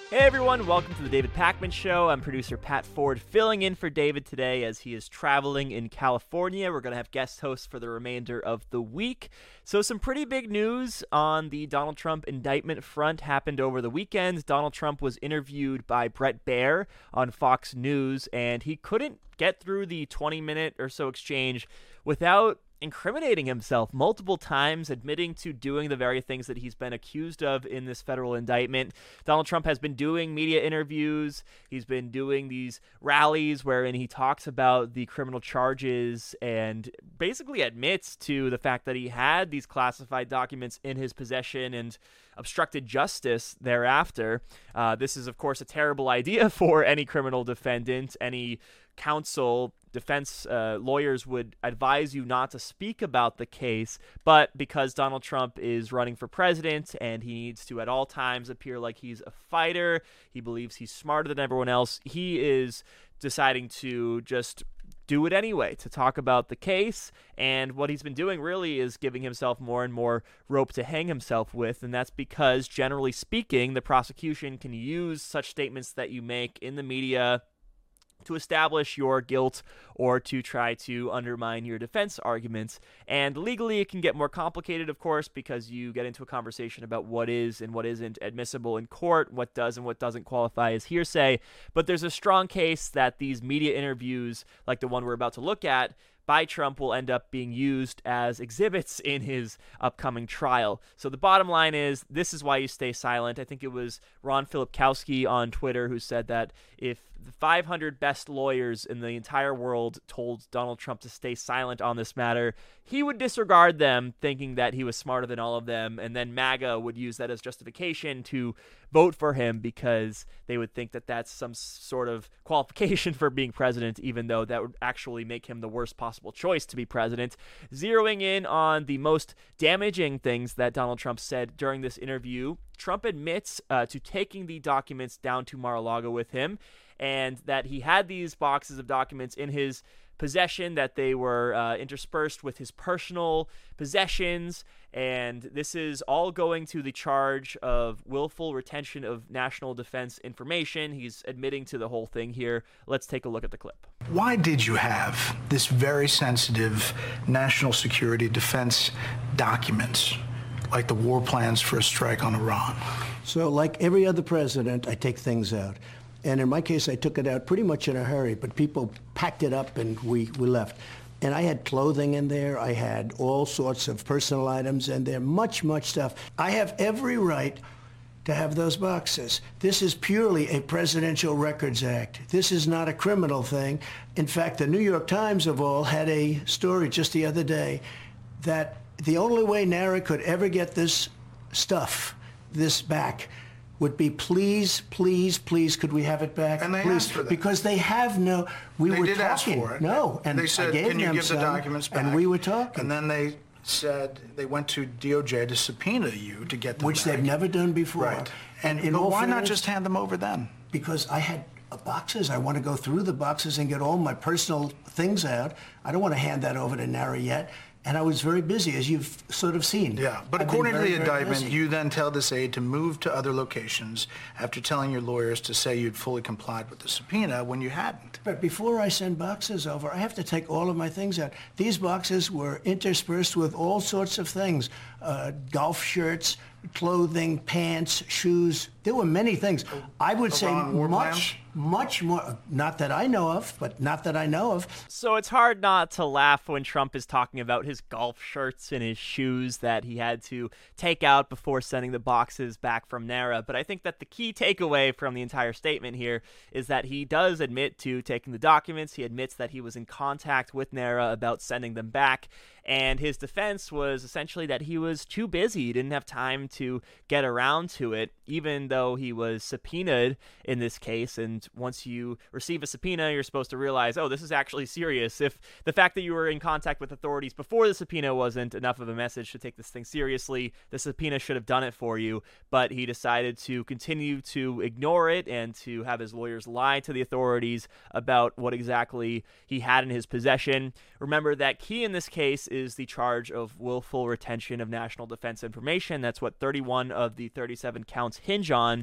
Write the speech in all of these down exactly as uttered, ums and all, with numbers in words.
Hey everyone, welcome to the David Pakman Show. I'm producer Pat Ford filling in for David today as he is traveling in California. We're going to have guest hosts for the remainder of the week. So some pretty big news on the Donald Trump indictment front happened over the weekend. Donald Trump was interviewed by Bret Baier on Fox News, and he couldn't get through the twenty minute or so exchange without incriminating himself multiple times, admitting to doing the very things that he's been accused of in this federal indictment. Donald Trump has been doing media interviews. He's been doing these rallies wherein he talks about the criminal charges and basically admits to the fact that he had these classified documents in his possession and obstructed justice thereafter. Uh, this is, of course, a terrible idea for any criminal defendant. Any counsel, defense uh, lawyers would advise you not to speak about the case, but because Donald Trump is running for president and he needs to at all times appear like he's a fighter, he believes he's smarter than everyone else, he is deciding to just do it anyway, to talk about the case. And what he's been doing really is giving himself more and more rope to hang himself with, and that's because, generally speaking, the prosecution can use such statements that you make in the media to establish your guilt or to try to undermine your defense arguments. And legally, it can get more complicated, of course, because you get into a conversation about what is and what isn't admissible in court, what does and what doesn't qualify as hearsay. But there's a strong case that these media interviews, like the one we're about to look at, by Trump will end up being used as exhibits in his upcoming trial. So the bottom line is, this is why you stay silent. I think it was Ron Filipkowski on Twitter who said that if the five hundred best lawyers in the entire world told Donald Trump to stay silent on this matter, he would disregard them, thinking that he was smarter than all of them, and then MAGA would use that as justification to vote for him because they would think that that's some sort of qualification for being president, even though that would actually make him the worst possible choice to be president. Zeroing in on the most damaging things that Donald Trump said during this interview, Trump admits uh, to taking the documents down to Mar-a-Lago with him, and that he had these boxes of documents in his possession, that they were uh, interspersed with his personal possessions, and this is all going to the charge of willful retention of national defense information. He's admitting to the whole thing here. Let's take a look at the clip. Why did you have this very sensitive national security defense documents, like the war plans for a strike on Iran? So like every other president, I take things out. And in my case, I took it out pretty much in a hurry, but people packed it up and we, we left. And I had clothing in there. I had all sorts of personal items in there, much, much stuff. I have every right to have those boxes. This is purely a Presidential Records Act. This is not a criminal thing. In fact, the New York Times of all had a story just the other day that the only way NARA could ever get this stuff, this back, would be please, please, please, could we have it back? And they please, asked for that. Because they have no, we they were did talking. Ask for it. No, and they said, I gave can you them give some, the documents back? And we were talking. And then they said they went to D O J to subpoena you to get them Which back. they've never done before. Right. And, in but all why not fairness, just hand them over then? Because I had uh, boxes. I want to go through the boxes and get all my personal things out. I don't want to hand that over to NARA yet. And I was very busy, as you've sort of seen. Yeah, but I've according to very, the very indictment, busy. you then tell this aide to move to other locations after telling your lawyers to say you'd fully complied with the subpoena when you hadn't. But before I send boxes over, I have to take all of my things out. These boxes were interspersed with all sorts of things, uh, golf shirts, clothing, pants, shoes. There were many things. I would say Iran war much, plans? much more, not that I know of, but not that I know of. So it's hard not to laugh when Trump is talking about his golf shirts and his shoes that he had to take out before sending the boxes back from NARA. But I think that the key takeaway from the entire statement here is that he does admit to taking the documents. He admits that he was in contact with NARA about sending them back. And his defense was essentially that he was too busy. He didn't have time to get around to it, even though he was subpoenaed in this case. And once you receive a subpoena, you're supposed to realize, oh, this is actually serious. If the fact that you were in contact with authorities before the subpoena wasn't enough of a message to take this thing seriously, the subpoena should have done it for you. But he decided to continue to ignore it and to have his lawyers lie to the authorities about what exactly he had in his possession. Remember that key in this case is the charge of willful retention of national defense information. That's what thirty-one of the thirty-seven counts hinge on.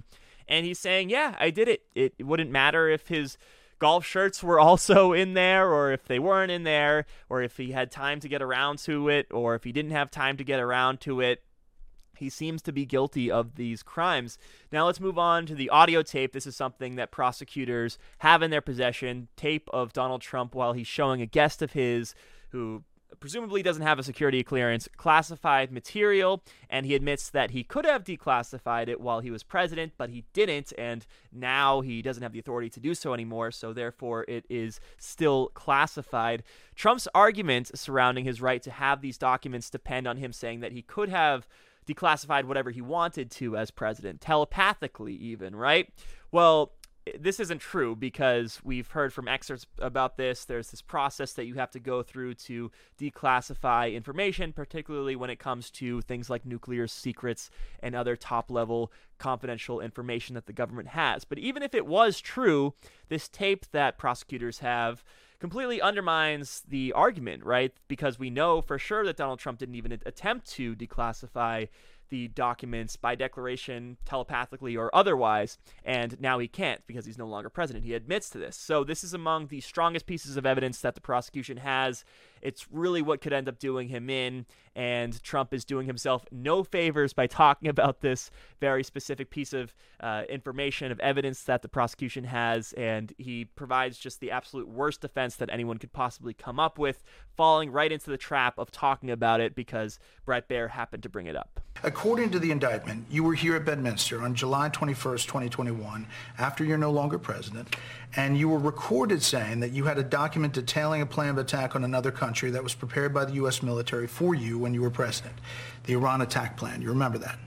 And he's saying, yeah, I did it. It wouldn't matter if his golf shirts were also in there, or if they weren't in there, or if he had time to get around to it, or if he didn't have time to get around to it. He seems to be guilty of these crimes. Now let's move on to the audio tape. This is something that prosecutors have in their possession, tape of Donald Trump while he's showing a guest of his who presumably doesn't have a security clearance, classified material, and he admits that he could have declassified it while he was president, but he didn't, and now he doesn't have the authority to do so anymore, so therefore it is still classified. Trump's argument surrounding his right to have these documents depend on him saying that he could have declassified whatever he wanted to as president, telepathically even, right? Well, this isn't true because we've heard from experts about this. There's this process that you have to go through to declassify information, particularly when it comes to things like nuclear secrets and other top-level confidential information that the government has. But even if it was true, this tape that prosecutors have completely undermines the argument, right? Because we know for sure that Donald Trump didn't even attempt to declassify the documents by declaration, telepathically or otherwise, and now he can't because he's no longer president. He admits to this. So this is among the strongest pieces of evidence that the prosecution has. It's really what could end up doing him in, and Trump is doing himself no favors by talking about this very specific piece of uh, information, of evidence that the prosecution has, and he provides just the absolute worst defense that anyone could possibly come up with, falling right into the trap of talking about it because Bret Baier happened to bring it up. According to the indictment, you were here at Bedminster on July twenty-first, twenty twenty-one, after you're no longer president, and you were recorded saying that you had a document detailing a plan of attack on another country that was prepared by the U S military for you when you were president, the Iran attack plan. You remember that?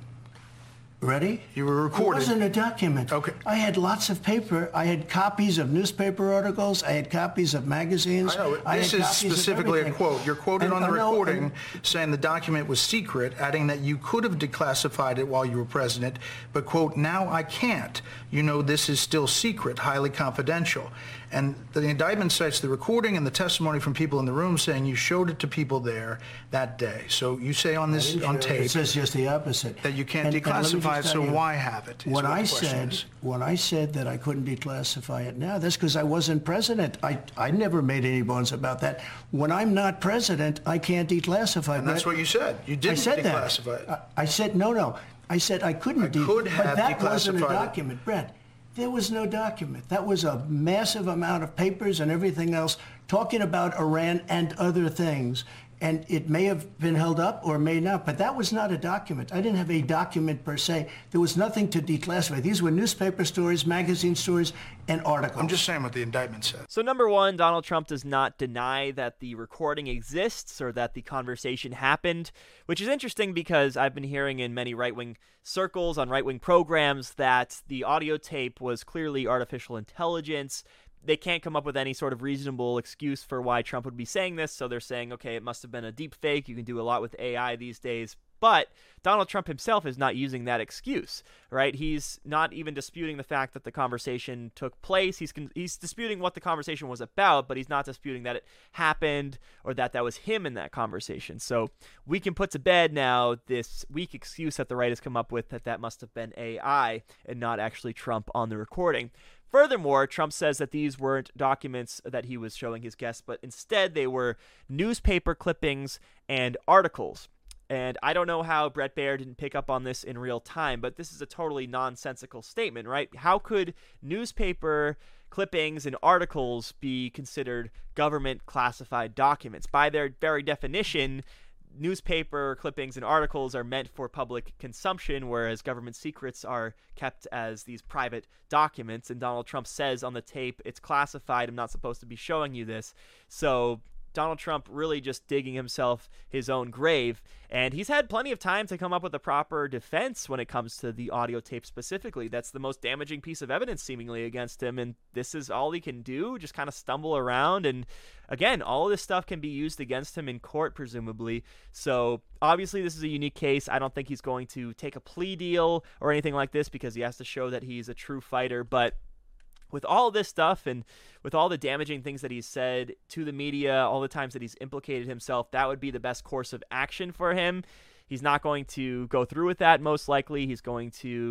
Ready? You were recorded. It wasn't a document. Okay. I had lots of paper. I had copies of newspaper articles. I had copies of magazines. I know. I This had is copies of specifically a everything. quote. You're quoted And- on the oh, no, recording and- saying the document was secret, adding that you could have declassified it while you were president, but, quote, now I can't. You know this is still secret, highly confidential. And the indictment cites the recording and the testimony from people in the room saying you showed it to people there that day. So you say on this on It tape says just the opposite. that you can't And- and let me just declassify it, tell so you, why have it? is When what I the question said is. when I said that I couldn't declassify it now, that's because I wasn't president. I I never made any bones about that. When I'm not president, I can't declassify. And that's Brett. what you said. You I didn't said declassify that. it. I, I said no, no. I said I couldn't. I de- could but have that wasn't a declassified it. document, Brett. There was no document. That was a massive amount of papers and everything else talking about Iran and other things. And it may have been held up or may not, but that was not a document. I didn't have a document per se. There was nothing to declassify. These were newspaper stories, magazine stories, and articles. I'm just saying what the indictment says. So number one, Donald Trump does not deny that the recording exists or that the conversation happened, which is interesting because I've been hearing in many right-wing circles on right-wing programs that the audio tape was clearly artificial intelligence. They can't come up with any sort of reasonable excuse for why Trump would be saying this, so they're saying, okay, it must have been a deep fake. You can do a lot with A I these days. But Donald Trump himself is not using that excuse, right? He's not even disputing the fact that the conversation took place. He's con- he's disputing what the conversation was about, but he's not disputing that it happened or that that was him in that conversation. So we can put to bed now this weak excuse that the right has come up with that that must have been A I and not actually Trump on the recording. Furthermore, Trump says that these weren't documents that he was showing his guests, but instead they were newspaper clippings and articles. And I don't know how Bret Baier didn't pick up on this in real time, but this is a totally nonsensical statement, right? How could newspaper clippings and articles be considered government classified documents? By their very definition, newspaper clippings and articles are meant for public consumption, whereas government secrets are kept as these private documents. And Donald Trump says on the tape, it's classified. I'm not supposed to be showing you this. So Donald Trump really just digging himself his own grave. And he's had plenty of time to come up with a proper defense when it comes to the audio tape specifically. That's the most damaging piece of evidence seemingly against him. And this is all he can do, just kind of stumble around. And again, all of this stuff can be used against him in court, presumably. So obviously this is a unique case. I don't think he's going to take a plea deal or anything like this because he has to show that he's a true fighter. But with all this stuff and with all the damaging things that he's said to the media, all the times that he's implicated himself, that would be the best course of action for him. He's not going to go through with that, most likely. He's going to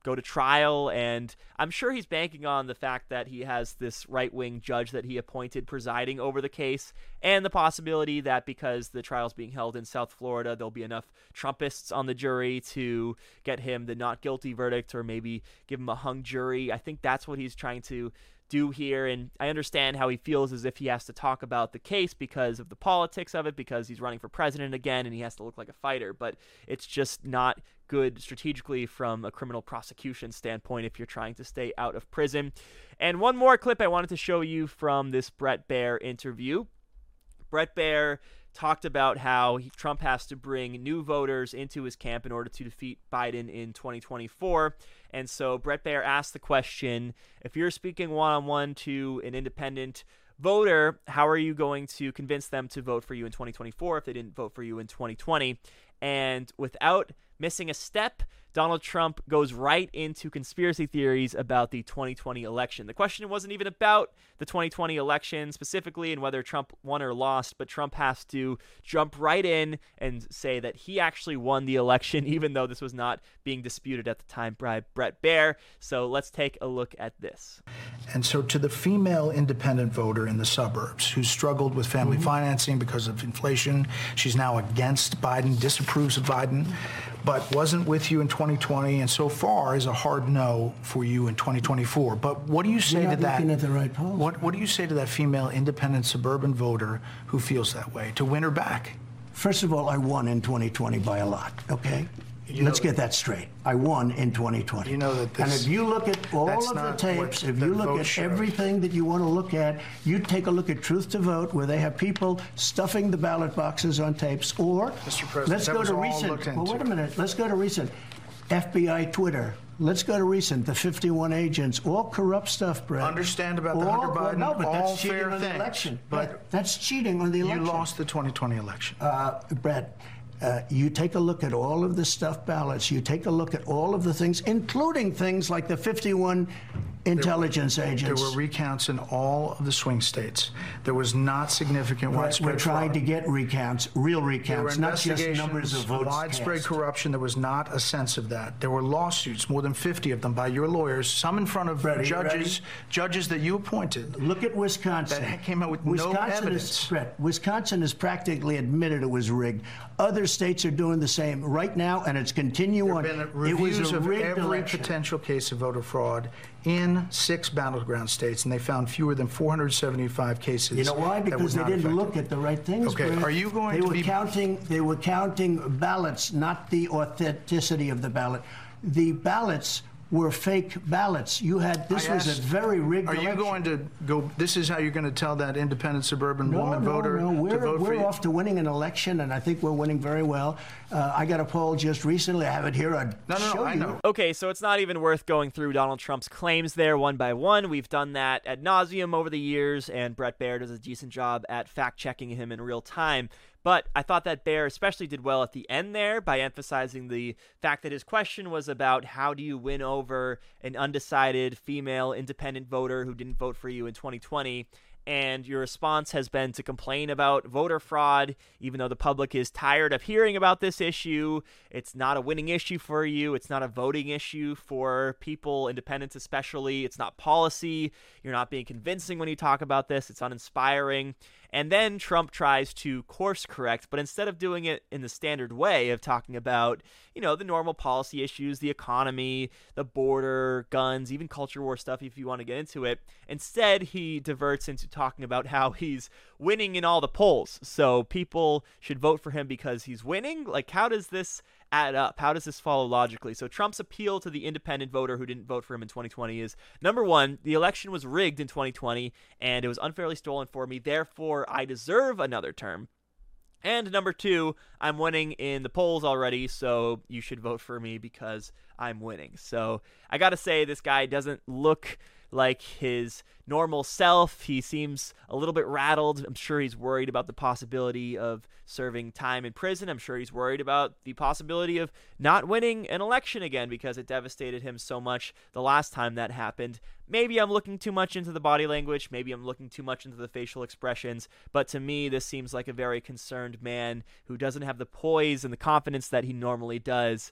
go to trial, and I'm sure he's banking on the fact that he has this right-wing judge that he appointed presiding over the case, and the possibility that because the trial's being held in South Florida, there'll be enough Trumpists on the jury to get him the not guilty verdict or maybe give him a hung jury. I think that's what he's trying to do here, and I understand how he feels as if he has to talk about the case because of the politics of it, because he's running for president again and he has to look like a fighter, but it's just not good strategically from a criminal prosecution standpoint if you're trying to stay out of prison. And one more clip I wanted to show you from this Bret Baier interview. Bret Baier talked about how he, Trump has to bring new voters into his camp in order to defeat Biden in twenty twenty-four. And so Bret Baier asked the question, if you're speaking one-on-one to an independent voter, how are you going to convince them to vote for you in twenty twenty-four if they didn't vote for you in twenty twenty? And without missing a step, Donald Trump goes right into conspiracy theories about the twenty twenty election. The question wasn't even about the twenty twenty election specifically and whether Trump won or lost, but Trump has to jump right in and say that he actually won the election, even though this was not being disputed at the time by Bret Baier. So let's take a look at this. And so to the female independent voter in the suburbs who struggled with family mm-hmm. financing because of inflation, she's now against Biden, disapproves of Biden, but wasn't with you in twenty twenty, and so far is a hard no for you in twenty twenty-four. But what do you say You're to not that? Looking at the right polls. What What do you say to that female independent suburban voter who feels that way? To win her back? First of all, I won in twenty twenty by a lot. Okay. You Let's get that straight. I won in twenty twenty. You know that this, and if you look at all of the tapes, if you look at showed. everything that you want to look at, you take a look at Truth to Vote, where they have people stuffing the ballot boxes on tapes, or Mister President, let's that go was to all recent. looked Well, into. wait a minute. Let's go to recent. F B I Twitter. Let's go to recent. The fifty-one agents, all corrupt stuff, Brett. Understand about the all, Hunter Biden, well, no, but all that's cheating fair on the things. election. But Brett, that's cheating on the election. You lost the twenty twenty election. Uh, Brett. Uh, you take a look at all of the stuffed ballots. You take a look at all of the things, including things like the fifty-one intelligence there were, agents. There were recounts in all of the swing states. There was not significant We're, widespread we're trying fraud. to get recounts, real recounts, there were not just numbers of votes widespread cast. corruption. There was not a sense of that. There were lawsuits, more than fifty of them, by your lawyers, some in front of Brett, judges, judges that you appointed. Look at Wisconsin. That came out with Wisconsin no evidence. Is, Brett, Wisconsin has practically admitted it was rigged. Other states are doing the same right now, and it's continuing on. There have been it was reviews a of rigged every election. potential case of voter fraud in six battleground states, and they found fewer than four hundred seventy-five cases. You know why? Because they didn't affected. look at the right things. Okay, Brett. are you going they to were be counting? They were counting ballots, not the authenticity of the ballot. The ballots were fake ballots. You had this I was asked, a very rigged Are you election. going to go? This is how you're going to tell that independent suburban no, woman no, voter no. We're, to vote we're for you? off to winning an election, and I think we're winning very well. Uh, I got a poll just recently. I have it here. I'd No, no, show no. I you. know. Okay, so it's not even worth going through Donald Trump's claims there one by one. We've done that ad nauseum over the years, and Bret Baier does a decent job at fact-checking him in real time. But I thought that Baier especially did well at the end there by emphasizing the fact that his question was about how do you win over an undecided female independent voter who didn't vote for you in twenty twenty. And your response has been to complain about voter fraud, even though the public is tired of hearing about this issue. It's not a winning issue for you. It's not a voting issue for people, independents especially. It's not policy. You're not being convincing when you talk about this. It's uninspiring. And then Trump tries to course correct, but instead of doing it in the standard way of talking about, you know, the normal policy issues, the economy, the border, guns, even culture war stuff, if you want to get into it, instead he diverts into talking about how he's winning in all the polls. So people should vote for him because he's winning. Like, how does this add up? How does this follow logically? So Trump's appeal to the independent voter who didn't vote for him in twenty twenty is, number one, the election was rigged in twenty twenty and it was unfairly stolen for me. Therefore, I deserve another term. And number two, I'm winning in the polls already, so you should vote for me because I'm winning. So I got to say, this guy doesn't look like his normal self. He seems a little bit rattled. I'm sure he's worried about the possibility of serving time in prison. I'm sure he's worried about the possibility of not winning an election again because it devastated him so much the last time that happened. Maybe I'm looking too much into the body language. Maybe I'm looking too much into the facial expressions. But to me, this seems like a very concerned man who doesn't have the poise and the confidence that he normally does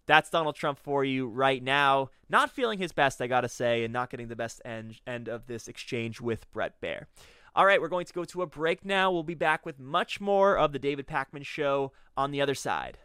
that's Donald Trump for you right now. Not feeling his best, I gotta say, and not getting the best end, end of this exchange with Bret Baier. All right, we're going to go to a break now. We'll be back with much more of the David Pakman Show on the other side.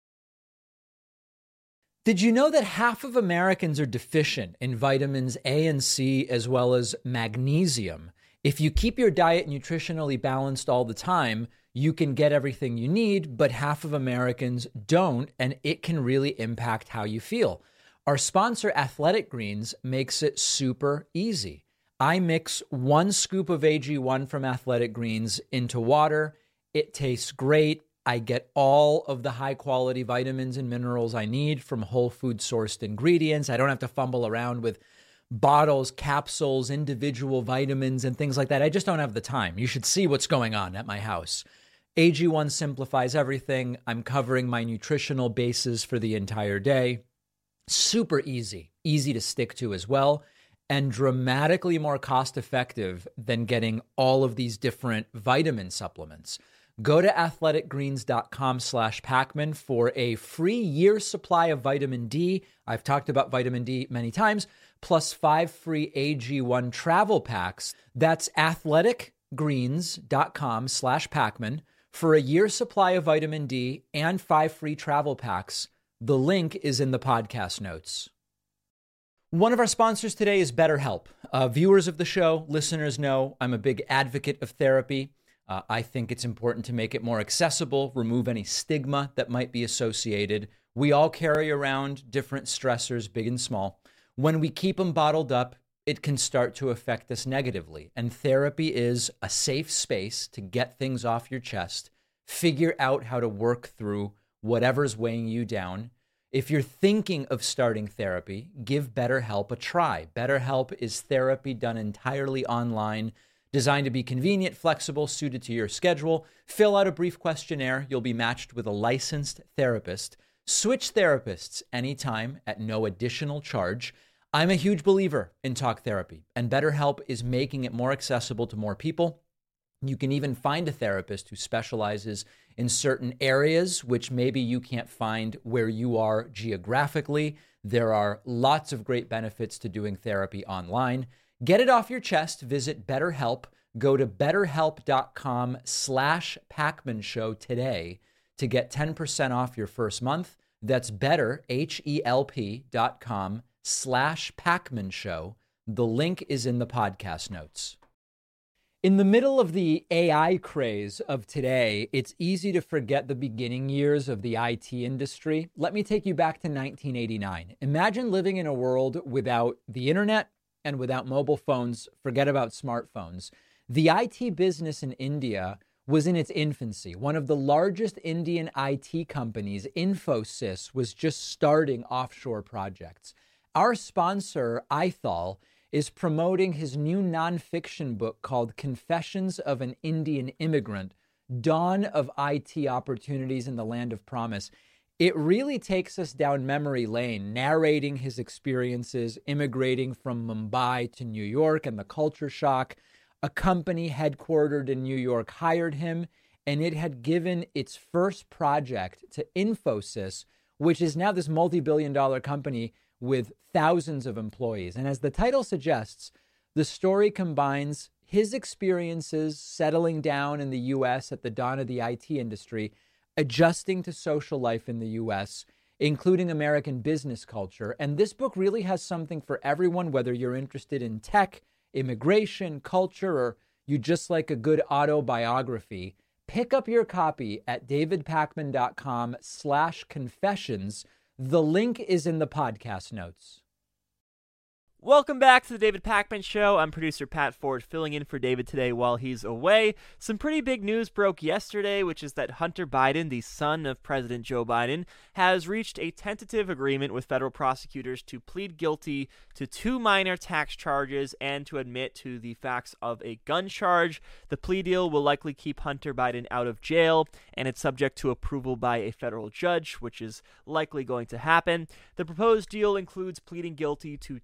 Did you know that half of Americans are deficient in vitamins A and C as well as magnesium? If you keep your diet nutritionally balanced all the time, you can get everything you need, but half of Americans don't, and it can really impact how you feel. Our sponsor, Athletic Greens, makes it super easy. I mix one scoop of A G one from Athletic Greens into water. It tastes great. I get all of the high-quality vitamins and minerals I need from whole food-sourced ingredients. I don't have to fumble around with bottles, capsules, individual vitamins, and things like that. I just don't have the time. You should see what's going on at my house. A G one simplifies everything. I'm covering my nutritional bases for the entire day. Super easy, easy to stick to as well, and dramatically more cost-effective than getting all of these different vitamin supplements. Go to athleticgreens.com slash Pakman for a free year supply of vitamin D. I've talked about vitamin D many times, plus five free A G one travel packs. That's athleticgreens.com slash Pakman for a year supply of vitamin D and five free travel packs. The link is in the podcast notes. One of our sponsors today is BetterHelp. Uh, viewers of the show, listeners know I'm a big advocate of therapy. Uh, I think it's important to make it more accessible, remove any stigma that might be associated. We all carry around different stressors, big and small. When we keep them bottled up, it can start to affect us negatively. And therapy is a safe space to get things off your chest, figure out how to work through whatever's weighing you down. If you're thinking of starting therapy, give BetterHelp a try. BetterHelp is therapy done entirely online, designed to be convenient, flexible, suited to your schedule. Fill out a brief questionnaire. You'll be matched with a licensed therapist. Switch therapists anytime at no additional charge. I'm a huge believer in talk therapy, and BetterHelp is making it more accessible to more people. You can even find a therapist who specializes in certain areas, which maybe you can't find where you are geographically. There are lots of great benefits to doing therapy online. Get it off your chest. Visit BetterHelp. Go to betterhelp.com slash Pakman Show today to get ten percent off your first month. That's better, H-E-L-P dot com slash Pakman Show. The link is in the podcast notes. In the middle of the A I craze of today, it's easy to forget the beginning years of the I T industry. Let me take you back to nineteen eighty-nine. Imagine living in a world without the internet and without mobile phones. Forget about smartphones. The I T business in India was in its infancy. One of the largest Indian I T companies, Infosys, was just starting offshore projects. Our sponsor, iThal, is promoting his new nonfiction book called Confessions of an Indian Immigrant, Dawn of I T Opportunities in the Land of Promise. It really takes us down memory lane, narrating his experiences immigrating from Mumbai to New York and the culture shock. A company headquartered in New York hired him, and it had given its first project to Infosys, which is now this multi-billion dollar company with thousands of employees. And as the title suggests, the story combines his experiences settling down in the U S at the dawn of the I T industry, adjusting to social life in the U S, including American business culture. And this book really has something for everyone, whether you're interested in tech, immigration, culture, or you just like a good autobiography. Pick up your copy at davidpakman.com slash confessions. The link is in the podcast notes. Welcome back to the David Pakman Show. I'm producer Pat Ford, filling in for David today while he's away. Some pretty big news broke yesterday, which is that Hunter Biden, the son of President Joe Biden, has reached a tentative agreement with federal prosecutors to plead guilty to two minor tax charges and to admit to the facts of a gun charge. The plea deal will likely keep Hunter Biden out of jail, and it's subject to approval by a federal judge, which is likely going to happen. The proposed deal includes pleading guilty to two misdemeanors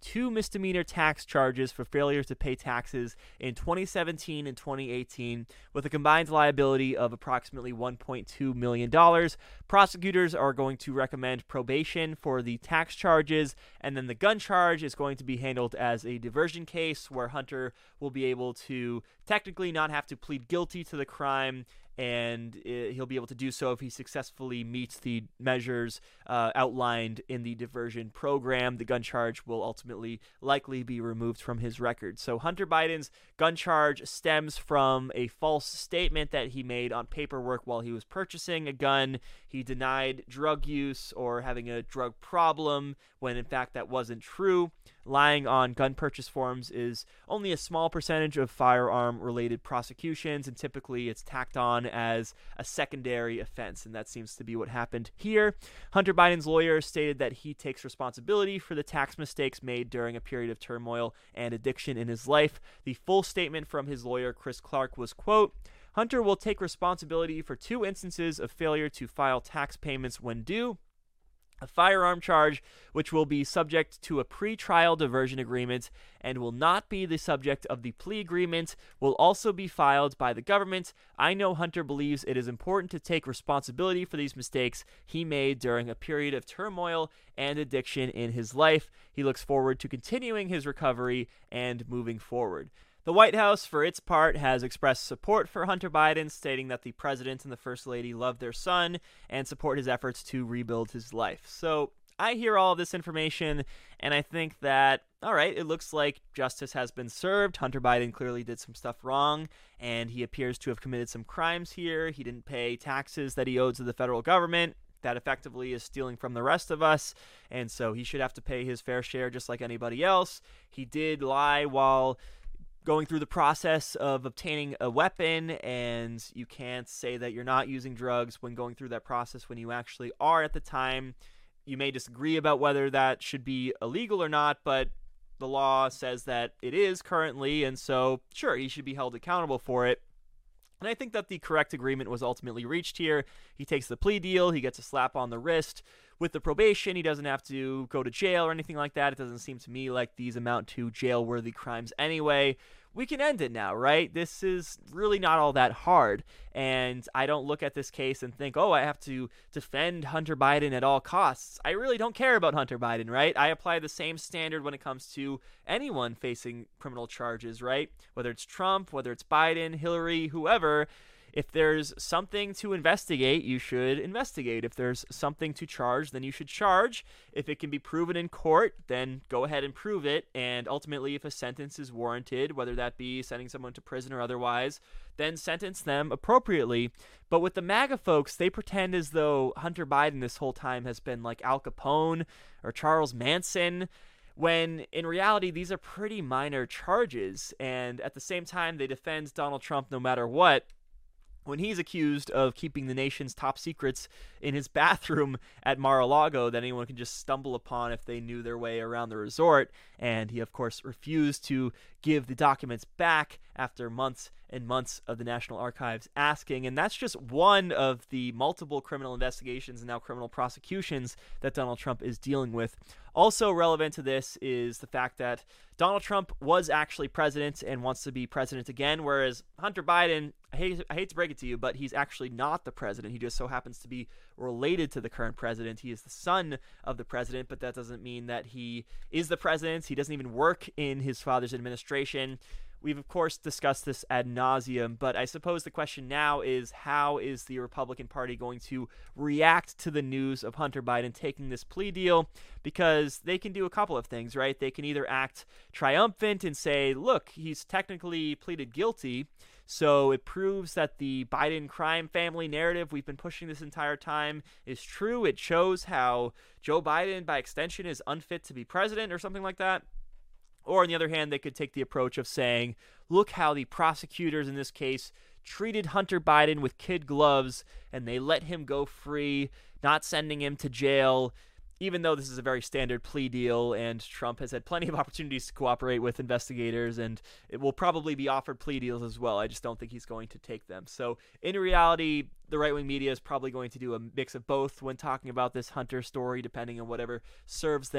misdemeanor tax charges for failure to pay taxes in twenty seventeen and twenty eighteen, with a combined liability of approximately one point two million dollars. Prosecutors are going to recommend probation for the tax charges, and then the gun charge is going to be handled as a diversion case where Hunter will be able to technically not have to plead guilty to the crime, and he'll be able to do so if he successfully meets the measures uh, outlined in the diversion program. The gun charge will ultimately likely be removed from his record. So Hunter Biden's gun charge stems from a false statement that he made on paperwork while he was purchasing a gun. He denied drug use or having a drug problem when in fact that wasn't true. Lying on gun purchase forms is only a small percentage of firearm-related prosecutions, and typically it's tacked on as a secondary offense, and that seems to be what happened here. Hunter Biden's lawyer stated that he takes responsibility for the tax mistakes made during a period of turmoil and addiction in his life. The full statement from his lawyer, Chris Clark, was, quote, "Hunter will take responsibility for two instances of failure to file tax payments when due. A firearm charge, which will be subject to a pre-trial diversion agreement and will not be the subject of the plea agreement, will also be filed by the government. I know Hunter believes it is important to take responsibility for these mistakes he made during a period of turmoil and addiction in his life. He looks forward to continuing his recovery and moving forward." The White House, for its part, has expressed support for Hunter Biden, stating that the president and the first lady love their son and support his efforts to rebuild his life. So I hear all of this information, and I think that, all right, it looks like justice has been served. Hunter Biden clearly did some stuff wrong, and he appears to have committed some crimes here. He didn't pay taxes that he owed to the federal government. That effectively is stealing from the rest of us, and so he should have to pay his fair share just like anybody else. He did lie while going through the process of obtaining a weapon, and you can't say that you're not using drugs when going through that process when you actually are at the time. You may disagree about whether that should be illegal or not, but the law says that it is currently, and so sure, he should be held accountable for it. And I think that the correct agreement was ultimately reached here. He takes the plea deal, he gets a slap on the wrist. With the probation, he doesn't have to go to jail or anything like that. It doesn't seem to me like these amount to jail-worthy crimes anyway. We can end it now, right? This is really not all that hard. And I don't look at this case and think, oh, I have to defend Hunter Biden at all costs. I really don't care about Hunter Biden, right? I apply the same standard when it comes to anyone facing criminal charges, right? Whether it's Trump, whether it's Biden, Hillary, whoever. If there's something to investigate, you should investigate. If there's something to charge, then you should charge. If it can be proven in court, then go ahead and prove it. And ultimately, if a sentence is warranted, whether that be sending someone to prison or otherwise, then sentence them appropriately. But with the MAGA folks, they pretend as though Hunter Biden this whole time has been like Al Capone or Charles Manson, when in reality, these are pretty minor charges. And at the same time, they defend Donald Trump no matter what. When he's accused of keeping the nation's top secrets in his bathroom at Mar-a-Lago that anyone can just stumble upon if they knew their way around the resort, and he, of course, refused to give the documents back after months and months of the National Archives asking, and that's just one of the multiple criminal investigations and now criminal prosecutions that Donald Trump is dealing with. Also relevant to this is the fact that Donald Trump was actually president and wants to be president again, whereas Hunter Biden, I hate, I hate to break it to you, but he's actually not the president. He just so happens to be related to the current president. He is the son of the president, but that doesn't mean that he is the president. He doesn't even work in his father's administration. We've, of course, discussed this ad nauseum, but I suppose the question now is, how is the Republican Party going to react to the news of Hunter Biden taking this plea deal? Because they can do a couple of things, right? They can either act triumphant and say, look, he's technically pleaded guilty, so it proves that the Biden crime family narrative we've been pushing this entire time is true. It shows how Joe Biden, by extension, is unfit to be president or something like that. Or on the other hand, they could take the approach of saying, look how the prosecutors in this case treated Hunter Biden with kid gloves and they let him go free, not sending him to jail, even though this is a very standard plea deal and Trump has had plenty of opportunities to cooperate with investigators and it will probably be offered plea deals as well. I just don't think he's going to take them. So in reality, the right-wing media is probably going to do a mix of both when talking about this Hunter story, depending on whatever serves them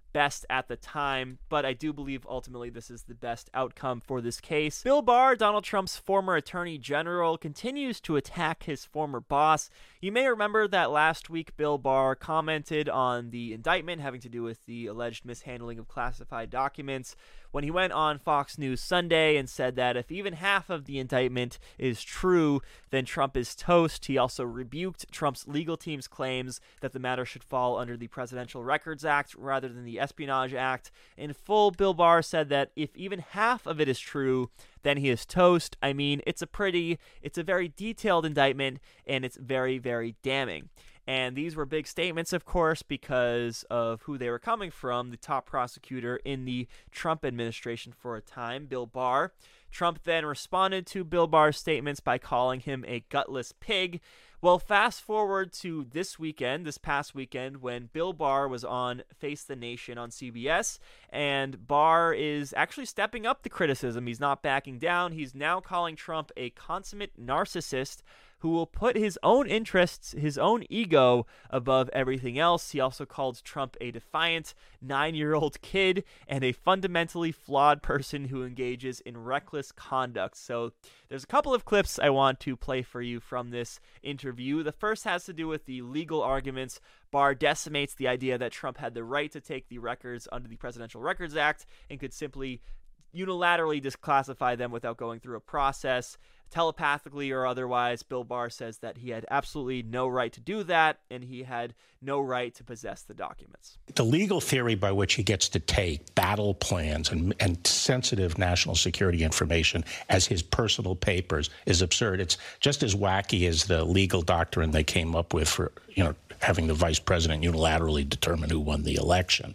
best at the time, but I do believe ultimately this is the best outcome for this case. Bill Barr, Donald Trump's former attorney general, continues to attack his former boss. You may remember that last week Bill Barr commented on the indictment having to do with the alleged mishandling of classified documents when he went on Fox News Sunday and said that if even half of the indictment is true, then Trump is toast. He also rebuked Trump's legal team's claims that the matter should fall under the Presidential Records Act rather than the Espionage Act. In full, Bill Barr said that if even half of it is true, then he is toast. I mean, it's a pretty, it's a very detailed indictment, and it's very, very damning. And these were big statements, of course, because of who they were coming from, the top prosecutor in the Trump administration for a time, Bill Barr. Trump then responded to Bill Barr's statements by calling him a gutless pig. Well, fast forward to this weekend, this past weekend, when Bill Barr was on Face the Nation on C B S, and Barr is actually stepping up the criticism. He's not backing down. He's now calling Trump a consummate narcissist who will put his own interests, his own ego, above everything else. He also called Trump a defiant nine-year-old kid and a fundamentally flawed person who engages in reckless conduct. So there's a couple of clips I want to play for you from this interview. The first has to do with the legal arguments. Barr decimates the idea that Trump had the right to take the records under the Presidential Records Act and could simply unilaterally disclassify them without going through a process. Telepathically or otherwise, Bill Barr says that he had absolutely no right to do that, and he had no right to possess the documents. The legal theory by which he gets to take battle plans and, and sensitive national security information as his personal papers is absurd. It's just as wacky as the legal doctrine they came up with for, you know, having the vice president unilaterally determine who won the election.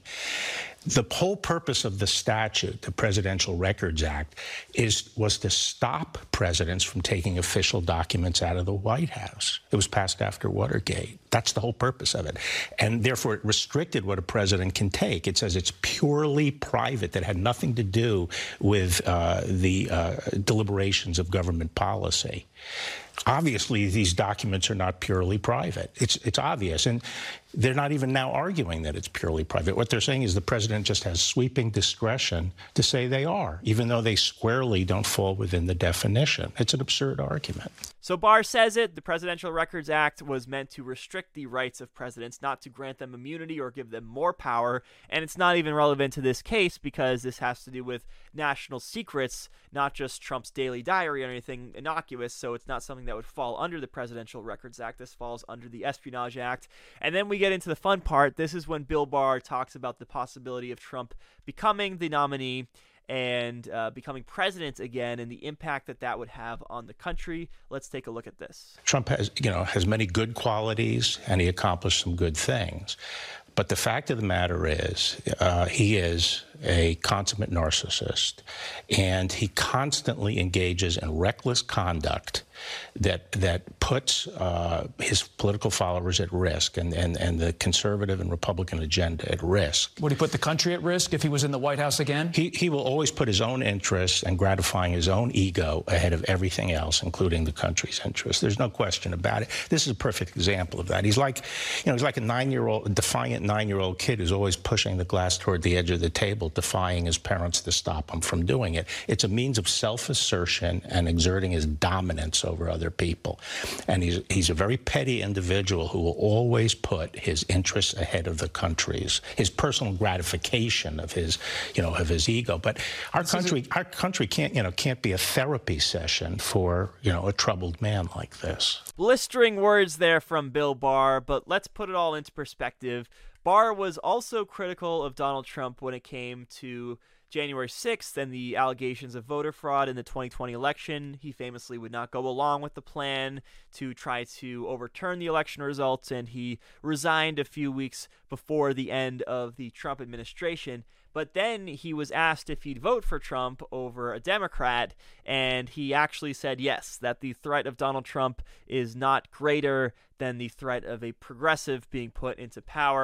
The whole purpose of the statute, the Presidential Records Act, is was to stop presidents from taking official documents out of the White House. It was passed after Watergate. That's the whole purpose of it. And therefore, it restricted what a president can take. It says it's purely private, that had nothing to do with uh, the uh, deliberations of government policy. Obviously, these documents are not purely private. It's it's obvious. And they're not even now arguing that it's purely private. What they're saying is the president just has sweeping discretion to say they are, even though they squarely don't fall within the definition. It's an absurd argument. So Barr says it. The Presidential Records Act was meant to restrict the rights of presidents, not to grant them immunity or give them more power. And it's not even relevant to this case because this has to do with national secrets, not just Trump's daily diary or anything innocuous. So it's not something that would fall under the Presidential Records Act. This falls under the Espionage Act. And then we get into the fun part. This is when Bill Barr talks about the possibility of Trump becoming the nominee and uh, becoming president again, and the impact that that would have on the country. Let's take a look at this. Trump has, you know, has many good qualities, and he accomplished some good things. But the fact of the matter is, uh, he is a consummate narcissist, and he constantly engages in reckless conduct that that puts uh, his political followers at risk, and, and, and the conservative and Republican agenda at risk. Would he put the country at risk if he was in the White House again? He, he will always put his own interests and gratifying his own ego ahead of everything else, including the country's interests. There's no question about it. This is a perfect example of that. He's like, you know, he's like a nine-year-old, a defiant nine-year-old kid who's always pushing the glass toward the edge of the table, defying his parents to stop him from doing it. It's a means of self-assertion and exerting his dominance over other people. And he's he's a very petty individual who will always put his interests ahead of the country's, his personal gratification of his, you know, of his ego. But our country, our country can't, you know, can't be a therapy session for, you know, a troubled man like this. Blistering words there from Bill Barr, but let's put it all into perspective. Barr was also critical of Donald Trump when it came to January sixth and the allegations of voter fraud in the twenty twenty election. He famously would not go along with the plan to try to overturn the election results, and he resigned a few weeks before the end of the Trump administration. But then he was asked if he'd vote for Trump over a Democrat, and he actually said yes, that the threat of Donald Trump is not greater than the threat of a progressive being put into power.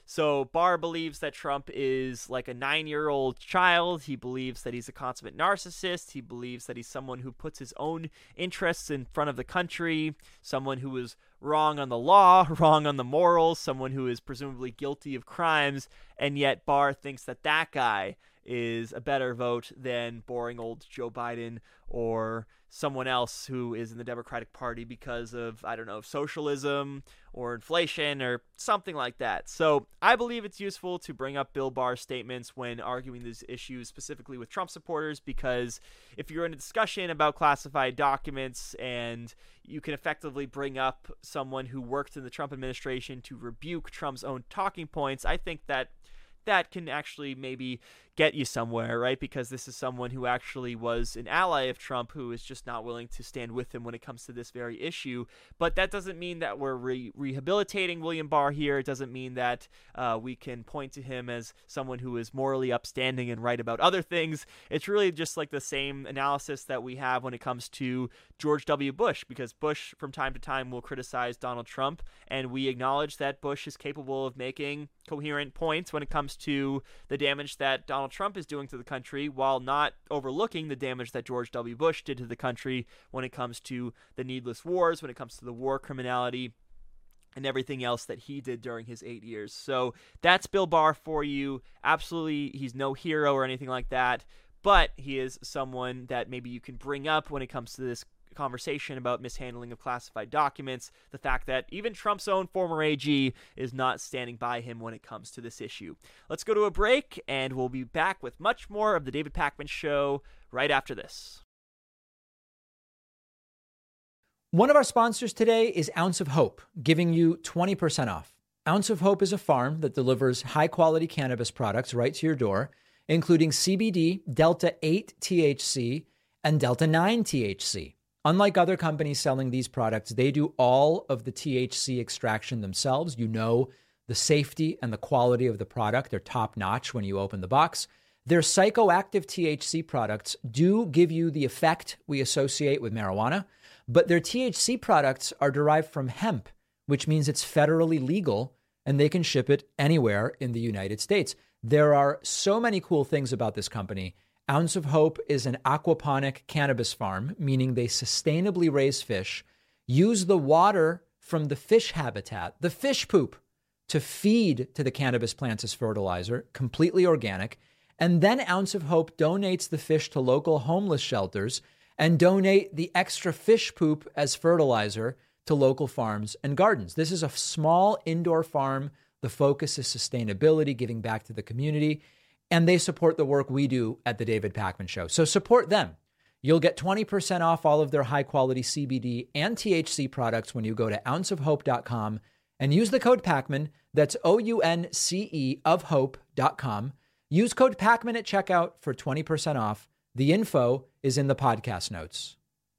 So Barr believes that Trump is like a nine-year-old child. He believes that he's a consummate narcissist. He believes that he's someone who puts his own interests in front of the country, someone who is wrong on the law, wrong on the morals, someone who is presumably guilty of crimes, and yet Barr thinks that that guy is a better vote than boring old Joe Biden or someone else who is in the Democratic Party because of, I don't know, socialism or inflation or something like that. So I believe it's useful to bring up Bill Barr's statements when arguing these issues, specifically with Trump supporters, because if you're in a discussion about classified documents and you can effectively bring up someone who worked in the Trump administration to rebuke Trump's own talking points, I think that that can actually maybe get you somewhere, right? Because this is someone who actually was an ally of Trump who is just not willing to stand with him when it comes to this very issue. But that doesn't mean that we're re- rehabilitating William Barr here. It doesn't mean that uh, we can point to him as someone who is morally upstanding and right about other things. It's really just like the same analysis that we have when it comes to George W. Bush, because Bush from time to time will criticize Donald Trump, and we acknowledge that Bush is capable of making coherent points when it comes to the damage that Donald Trump is doing to the country, while not overlooking the damage that George W. Bush did to the country when it comes to the needless wars, when it comes to the war criminality, and everything else that he did during his eight years. So that's Bill Barr for you. Absolutely, he's no hero or anything like that, but he is someone that maybe you can bring up when it comes to this conversation about mishandling of classified documents, the fact that even Trump's own former A G is not standing by him when it comes to this issue. Let's go to a break, and we'll be back with much more of the David Pakman Show right after this. One of our sponsors today is Ounce of Hope, giving you twenty percent off. Ounce of Hope is a farm that delivers high-quality cannabis products right to your door, including C B D, Delta eight T H C, and Delta nine T H C. Unlike other companies selling these products, they do all of the T H C extraction themselves. You know the safety and the quality of the product are top-notch when you open the box. Their psychoactive T H C products do give you the effect we associate with marijuana, but their T H C products are derived from hemp, which means it's federally legal, and they can ship it anywhere in the United States. There are so many cool things about this company. Ounce of Hope is an aquaponic cannabis farm, meaning they sustainably raise fish, use the water from the fish habitat, the fish poop, to feed to the cannabis plants as fertilizer, completely organic, and then Ounce of Hope donates the fish to local homeless shelters and donate the extra fish poop as fertilizer to local farms and gardens. This is a small indoor farm. The focus is sustainability, giving back to the community. And they support the work we do at The David Pakman Show. So support them. You'll get twenty percent off all of their high-quality C B D and T H C products when you go to ounce of hope dot com and use the code Pakman. That's O U N C E of hope dot com. Use code Pakman at checkout for twenty percent off. The info is in the podcast notes.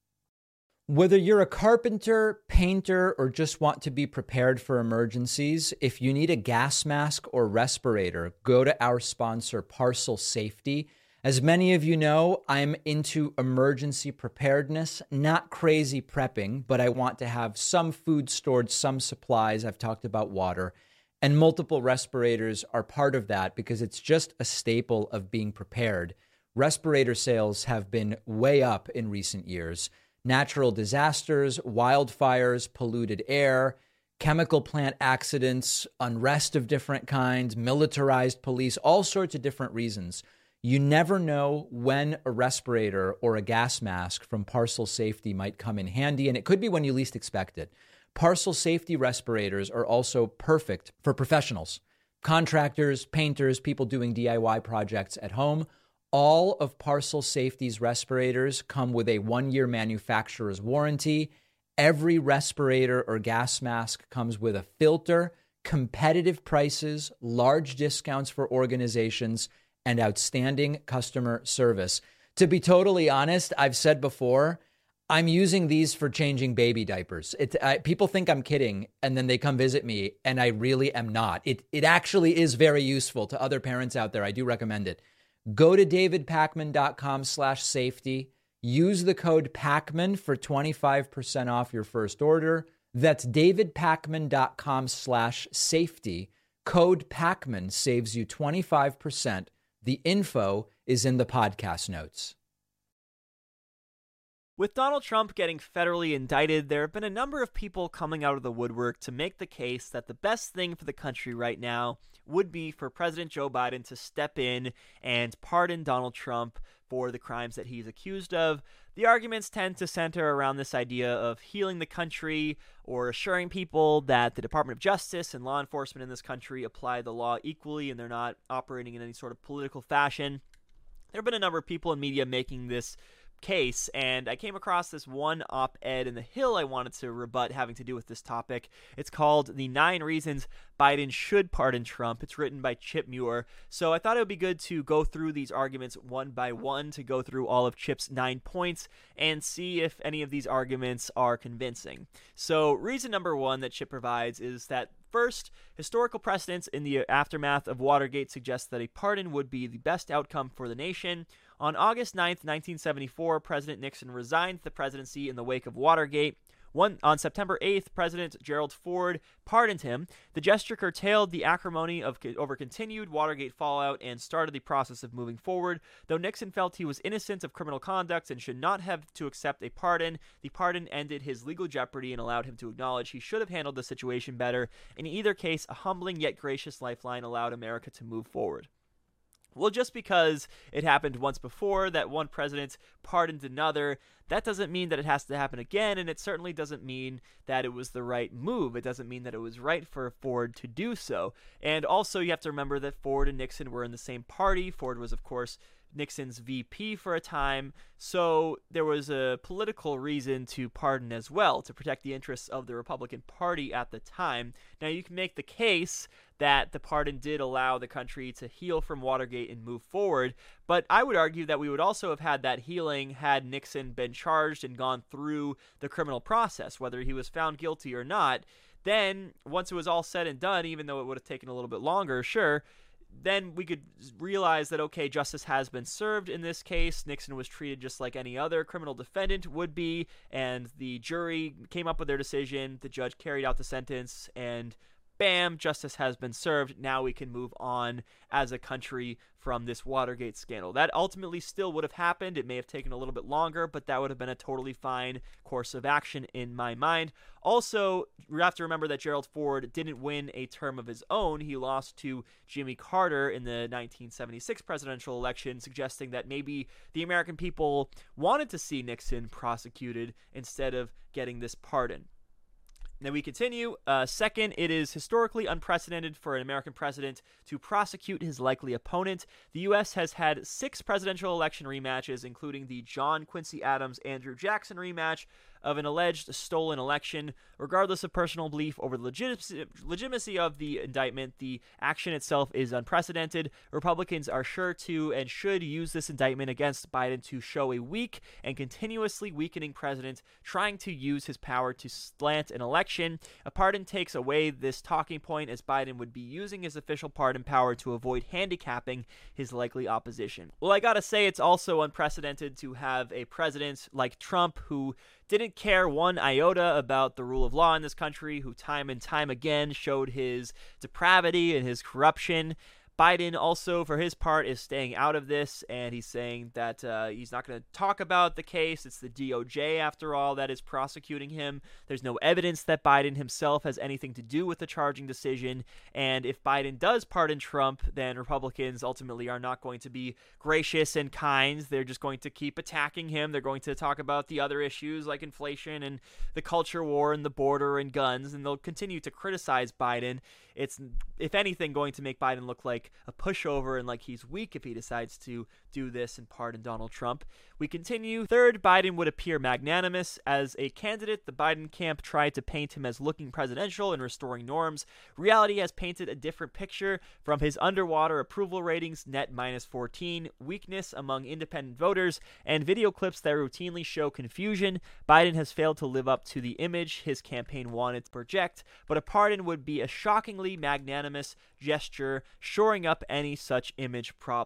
Whether you're a carpenter, painter, or just want to be prepared for emergencies, if you need a gas mask or respirator, go to our sponsor, Parcel Safety. As many of you know, I'm into emergency preparedness, not crazy prepping, but I want to have some food stored, some supplies. I've talked about water, and multiple respirators are part of that because it's just a staple of being prepared. Respirator sales have been way up in recent years. Natural disasters, wildfires, polluted air, chemical plant accidents, unrest of different kinds, militarized police, all sorts of different reasons. You never know when a respirator or a gas mask from Parcel Safety might come in handy, and it could be when you least expect it. Parcel Safety respirators are also perfect for professionals, contractors, painters, people doing D I Y projects at home. All of Parcel Safety's respirators come with a one-year manufacturer's warranty. Every respirator or gas mask comes with a filter, competitive prices, large discounts for organizations, and outstanding customer service. To be totally honest, I've said before, I'm using these for changing baby diapers. It, I, people think I'm kidding, and then they come visit me, and I really am not. It, it actually is very useful to other parents out there. I do recommend it. Go to davidpakman.com slash safety. Use the code Pakman for twenty-five percent off your first order. That's davidpakman.com slash safety. Code Pacman saves you twenty-five percent. The info is in the podcast notes. With Donald Trump getting federally indicted, there have been a number of people coming out of the woodwork to make the case that the best thing for the country right now would be for President Joe Biden to step in and pardon Donald Trump for the crimes that he's accused of. The arguments tend to center around this idea of healing the country or assuring people that the Department of Justice and law enforcement in this country apply the law equally and they're not operating in any sort of political fashion. There have been a number of people in media making this case, and I came across this one op-ed in The Hill I wanted to rebut having to do with this topic. It's called The Nine Reasons Biden Should Pardon Trump. It's written by Chip Muir. So I thought it would be good to go through these arguments one by one, to go through all of Chip's nine points and see if any of these arguments are convincing. So reason number one that Chip provides is that first, historical precedents in the aftermath of Watergate suggest that a pardon would be the best outcome for the nation. On August ninth, nineteen seventy-four, President Nixon resigned the presidency in the wake of Watergate. One, on September eighth, President Gerald Ford pardoned him. The gesture curtailed the acrimony of over continued Watergate fallout and started the process of moving forward. Though Nixon felt he was innocent of criminal conduct and should not have to accept a pardon, the pardon ended his legal jeopardy and allowed him to acknowledge he should have handled the situation better. In either case, a humbling yet gracious lifeline allowed America to move forward. Well, just because it happened once before, that one president pardoned another, that doesn't mean that it has to happen again, and it certainly doesn't mean that it was the right move. It doesn't mean that it was right for Ford to do so. And also, you have to remember that Ford and Nixon were in the same party. Ford was, of course, Nixon's V P for a time, so there was a political reason to pardon as well, to protect the interests of the Republican Party at the time. Now, you can make the case that the pardon did allow the country to heal from Watergate and move forward, but I would argue that we would also have had that healing had Nixon been charged and gone through the criminal process, whether he was found guilty or not. Then, once it was all said and done, even though it would have taken a little bit longer, sure, then we could realize that, okay, justice has been served in this case. Nixon was treated just like any other criminal defendant would be, and the jury came up with their decision. The judge carried out the sentence, and bam, justice has been served. Now we can move on as a country from this Watergate scandal. That ultimately still would have happened. It may have taken a little bit longer, but that would have been a totally fine course of action in my mind. Also, we have to remember that Gerald Ford didn't win a term of his own. He lost to Jimmy Carter in the nineteen seventy-six presidential election, suggesting that maybe the American people wanted to see Nixon prosecuted instead of getting this pardon. Then we continue. Uh, second, it is historically unprecedented for an American president to prosecute his likely opponent. The U S has had six presidential election rematches, including the John Quincy Adams-Andrew Jackson rematch of an alleged stolen election. Regardless of personal belief over the legitimacy, legitimacy of the indictment, the action itself is unprecedented. Republicans are sure to and should use this indictment against Biden to show a weak and continuously weakening president trying to use his power to slant an election. A pardon takes away this talking point, as Biden would be using his official pardon power to avoid handicapping his likely opposition. Well, I gotta say, it's also unprecedented to have a president like Trump who didn't care one iota about the rule of law in this country, who time and time again showed his depravity and his corruption. Biden also, for his part, is staying out of this, and he's saying that uh, he's not going to talk about the case. It's the D O J, after all, that is prosecuting him. There's no evidence that Biden himself has anything to do with the charging decision, and if Biden does pardon Trump, then Republicans ultimately are not going to be gracious and kind. They're just going to keep attacking him. They're going to talk about the other issues like inflation and the culture war and the border and guns, and they'll continue to criticize Biden. It's, if anything, going to make Biden look like a pushover and like he's weak if he decides to do this and pardon Donald Trump. We continue. Third, Biden would appear magnanimous. As a candidate, the Biden camp tried to paint him as looking presidential and restoring norms. Reality has painted a different picture. From his underwater approval ratings, net minus fourteen, weakness among independent voters, and video clips that routinely show confusion, Biden has failed to live up to the image his campaign wanted to project, but a pardon would be a shockingly magnanimous gesture, shoring up any such image problem.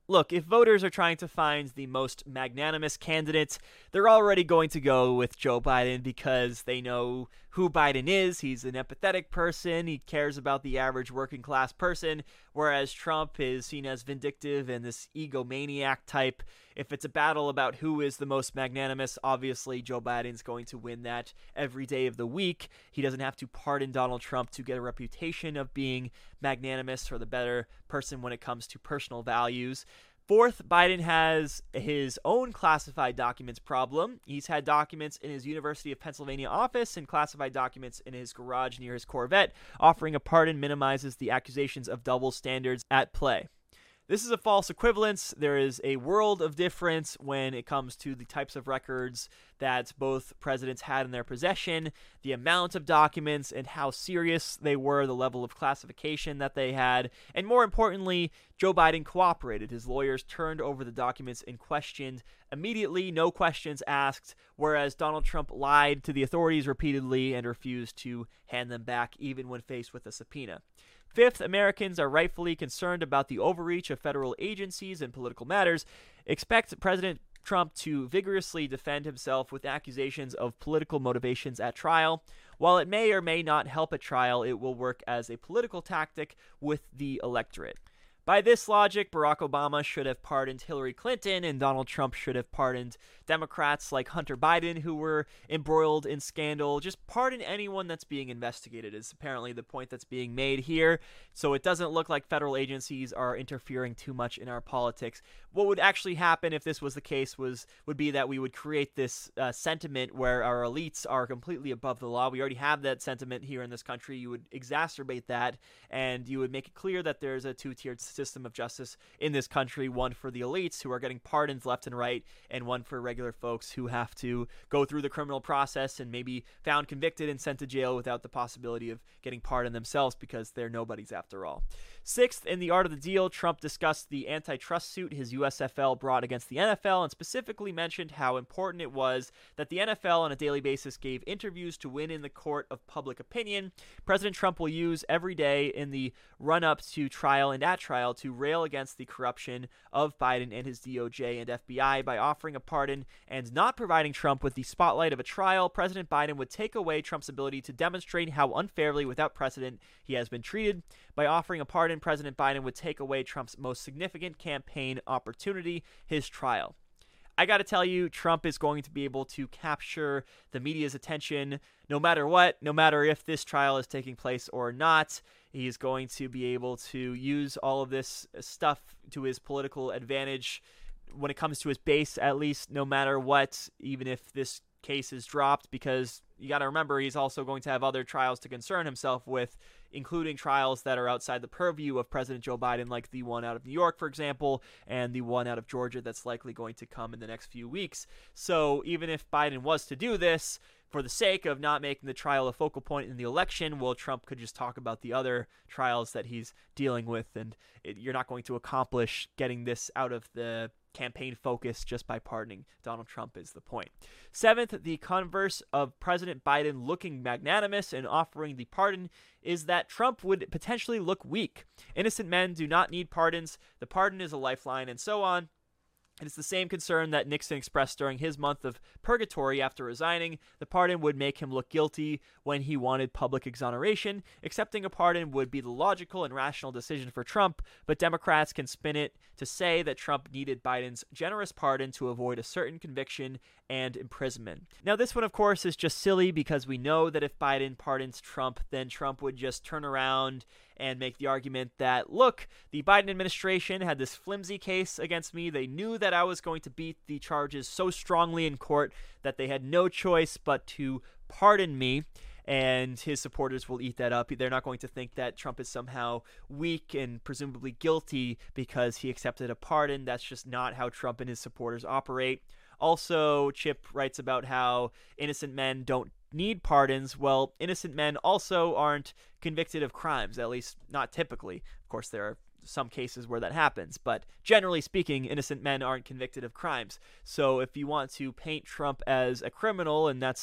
Look, if voters are trying to find the most magnanimous candidate, they're already going to go with Joe Biden because they know who Biden is. He's an empathetic person. He cares about the average working class person, whereas Trump is seen as vindictive and this egomaniac type. If it's a battle about who is the most magnanimous, obviously Joe Biden's going to win that every day of the week. He doesn't have to pardon Donald Trump to get a reputation of being magnanimous or the better person when it comes to personal values. Fourth, Biden has his own classified documents problem. He's had documents in his University of Pennsylvania office and classified documents in his garage near his Corvette. Offering a pardon minimizes the accusations of double standards at play. This is a false equivalence. There is a world of difference when it comes to the types of records that both presidents had in their possession, the amount of documents and how serious they were, the level of classification that they had, and more importantly, Joe Biden cooperated. His lawyers turned over the documents in question immediately, no questions asked, whereas Donald Trump lied to the authorities repeatedly and refused to hand them back even when faced with a subpoena. Fifth, Americans are rightfully concerned about the overreach of federal agencies in political matters. Expect President Trump to vigorously defend himself with accusations of political motivations at trial. While it may or may not help at trial, it will work as a political tactic with the electorate. By this logic, Barack Obama should have pardoned Hillary Clinton, and Donald Trump should have pardoned Democrats like Hunter Biden, who were embroiled in scandal. Just pardon anyone that's being investigated is apparently the point that's being made here. So it doesn't look like federal agencies are interfering too much in our politics. What would actually happen if this was the case was would be that we would create this uh, sentiment where our elites are completely above the law. We already have that sentiment here in this country. You would exacerbate that, and you would make it clear that there's a two-tiered system of justice in this country, one for the elites who are getting pardons left and right, and one for regular folks who have to go through the criminal process and maybe found convicted and sent to jail without the possibility of getting pardoned themselves because they're nobodies after all. Sixth, in the art of the deal, Trump discussed the antitrust suit his U S F L brought against the N F L and specifically mentioned how important it was that the N F L on a daily basis gave interviews to win in the court of public opinion. President Trump will use every day in the run-up to trial and at trial to rail against the corruption of Biden and his D O J and F B I by offering a pardon and not providing Trump with the spotlight of a trial. President Biden would take away Trump's ability to demonstrate how unfairly, without precedent, he has been treated. By offering a pardon, President Biden would take away Trump's most significant campaign opportunity, his trial. I got to tell you, Trump is going to be able to capture the media's attention no matter what, no matter if this trial is taking place or not. He's going to be able to use all of this stuff to his political advantage when it comes to his base, at least, no matter what, even if this case is dropped, because you got to remember he's also going to have other trials to concern himself with, including trials that are outside the purview of President Joe Biden, like the one out of New York, for example, and the one out of Georgia that's likely going to come in the next few weeks. So even if Biden was to do this, for the sake of not making the trial a focal point in the election, well, Trump could just talk about the other trials that he's dealing with, and it, you're not going to accomplish getting this out of the campaign focus just by pardoning Donald Trump is the point. Seventh, the converse of President Biden looking magnanimous and offering the pardon is that Trump would potentially look weak. Innocent men do not need pardons. The pardon is a lifeline, and so on. And it's the same concern that Nixon expressed during his month of purgatory after resigning. The pardon would make him look guilty when he wanted public exoneration. Accepting a pardon would be the logical and rational decision for Trump, but Democrats can spin it to say that Trump needed Biden's generous pardon to avoid a certain conviction and imprisonment. Now, this one, of course, is just silly because we know that if Biden pardons Trump, then Trump would just turn around and make the argument that, look, the Biden administration had this flimsy case against me. They knew that I was going to beat the charges so strongly in court that they had no choice but to pardon me. And his supporters will eat that up. They're not going to think that Trump is somehow weak and presumably guilty because he accepted a pardon. That's just not how Trump and his supporters operate. Also, Chip writes about how innocent men don't need pardons. Well, innocent men also aren't convicted of crimes, at least not typically. Of course, there are some cases where that happens, but generally speaking, innocent men aren't convicted of crimes. So if you want to paint Trump as a criminal, and that's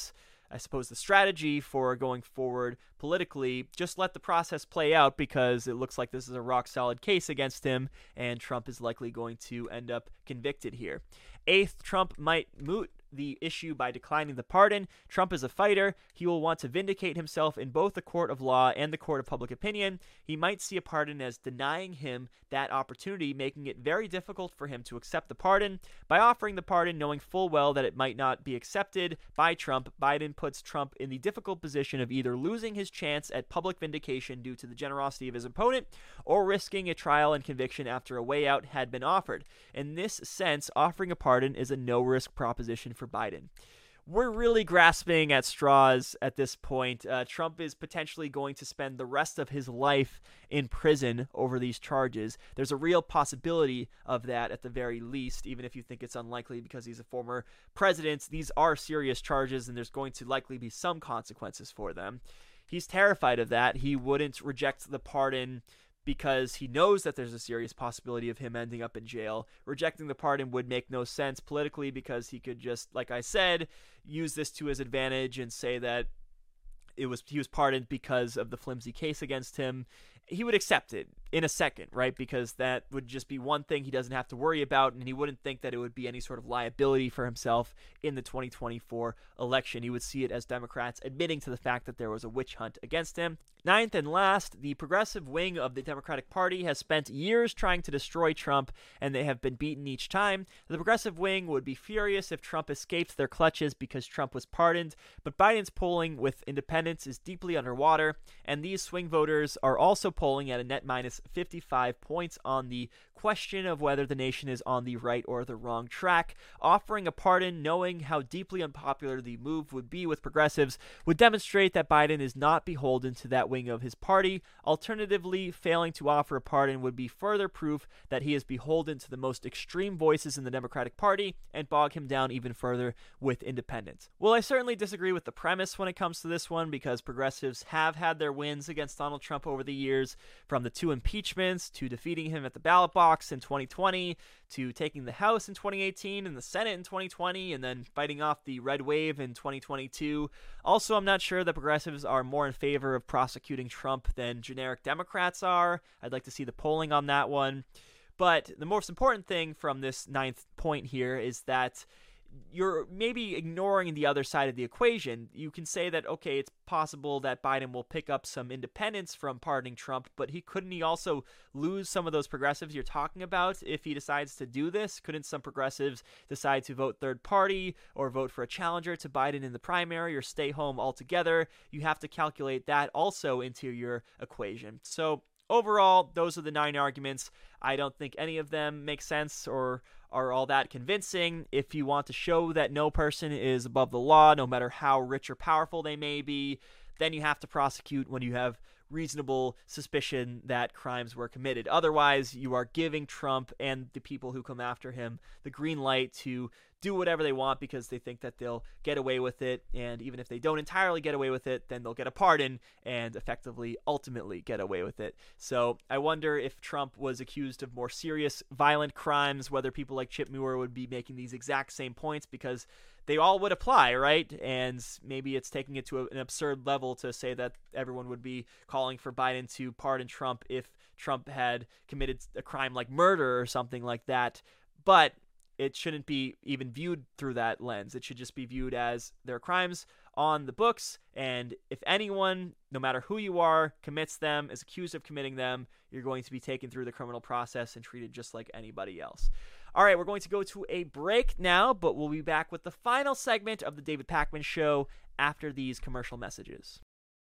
I suppose, the strategy for going forward politically. Just let the process play out, because it looks like this is a rock-solid case against him, and Trump is likely going to end up convicted here. Eighth, Trump might moot the issue by declining the pardon. Trump is a fighter. He will want to vindicate himself in both the court of law and the court of public opinion. He might see a pardon as denying him that opportunity, making it very difficult for him to accept the pardon. By offering the pardon, knowing full well that it might not be accepted by Trump, Biden puts Trump in the difficult position of either losing his chance at public vindication due to the generosity of his opponent, or risking a trial and conviction after a way out had been offered. In this sense, offering a pardon is a no-risk proposition for Biden. We're really grasping at straws at this point. Uh, Trump is potentially going to spend the rest of his life in prison over these charges. There's a real possibility of that at the very least, even if you think it's unlikely because he's a former president. These are serious charges, and there's going to likely be some consequences for them. He's terrified of that. He wouldn't reject the pardon because he knows that there's a serious possibility of him ending up in jail. Rejecting the pardon would make no sense politically, because he could just, like I said, use this to his advantage and say that it was he was pardoned because of the flimsy case against him. He would accept it in a second, right? Because that would just be one thing he doesn't have to worry about, and he wouldn't think that it would be any sort of liability for himself in the twenty twenty-four election. He would see it as Democrats admitting to the fact that there was a witch hunt against him. Ninth and last, the progressive wing of the Democratic Party has spent years trying to destroy Trump, and they have been beaten each time. The progressive wing would be furious if Trump escaped their clutches because Trump was pardoned, but Biden's polling with independents is deeply underwater, and these swing voters are also polling at a net minus fifty-five points on the question of whether the nation is on the right or the wrong track. Offering a pardon, knowing how deeply unpopular the move would be with progressives, would demonstrate that Biden is not beholden to that wing of his party. Alternatively, failing to offer a pardon would be further proof that he is beholden to the most extreme voices in the Democratic Party and bog him down even further with independents. Well, I certainly disagree with the premise when it comes to this one, because progressives have had their wins against Donald Trump over the years, from the two impeachments to defeating him at the ballot box in twenty twenty, to taking the House in twenty eighteen and the Senate in twenty twenty, and then fighting off the red wave in twenty twenty-two. Also, I'm not sure that progressives are more in favor of prosecuting Trump than generic Democrats are. I'd like to see the polling on that one. But the most important thing from this ninth point here is that you're maybe ignoring the other side of the equation. You can say that, okay, it's possible that Biden will pick up some independents from pardoning Trump, but he couldn't he also lose some of those progressives you're talking about if he decides to do this? Couldn't some progressives decide to vote third party or vote for a challenger to Biden in the primary or stay home altogether? You have to calculate that also into your equation. So overall, those are the nine arguments. I don't think any of them make sense or are all that convincing. If you want to show that no person is above the law, no matter how rich or powerful they may be, then you have to prosecute when you have reasonable suspicion that crimes were committed. Otherwise, you are giving Trump and the people who come after him the green light to do whatever they want because they think that they'll get away with it. And even if they don't entirely get away with it, then they'll get a pardon and effectively ultimately get away with it. So I wonder if Trump was accused of more serious violent crimes, whether people like Chip Muir would be making these exact same points, because they all would apply, right? And maybe it's taking it to a, an absurd level to say that everyone would be calling for Biden to pardon Trump if Trump had committed a crime like murder or something like that. But it shouldn't be even viewed through that lens. It should just be viewed as there are crimes on the books, and if anyone, no matter who you are, commits them, is accused of committing them, you're going to be taken through the criminal process and treated just like anybody else. All right, we're going to go to a break now, but we'll be back with the final segment of the David Pakman Show after these commercial messages.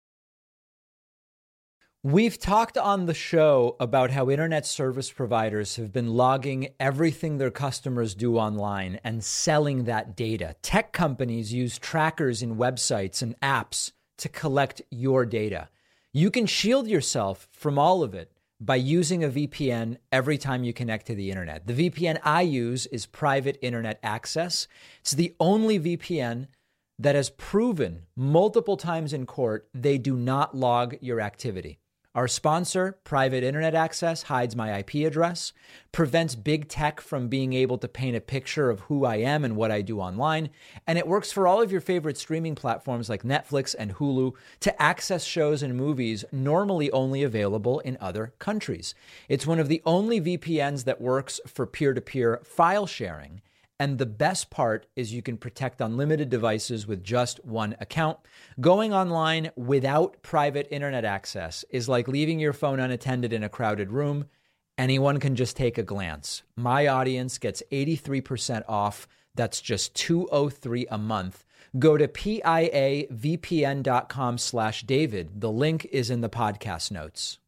We've talked on the show about how internet service providers have been logging everything their customers do online and selling that data. Tech companies use trackers in websites and apps to collect your data. You can shield yourself from all of it by using a V P N every time you connect to the internet. The V P N I use is Private Internet Access. It's the only V P N that has proven multiple times in court they do not log your activity. Our sponsor, Private Internet Access, hides my I P address, prevents big tech from being able to paint a picture of who I am and what I do online, and it works for all of your favorite streaming platforms like Netflix and Hulu to access shows and movies normally only available in other countries. It's one of the only V P Ns that works for peer-to-peer file sharing. And the best part is you can protect unlimited devices with just one account. Going online without private internet access is like leaving your phone unattended in a crowded room. Anyone can just take a glance. My audience gets eighty-three percent off. That's just two hundred three dollars a month. Go to piavpn.com slash David. The link is in the podcast notes.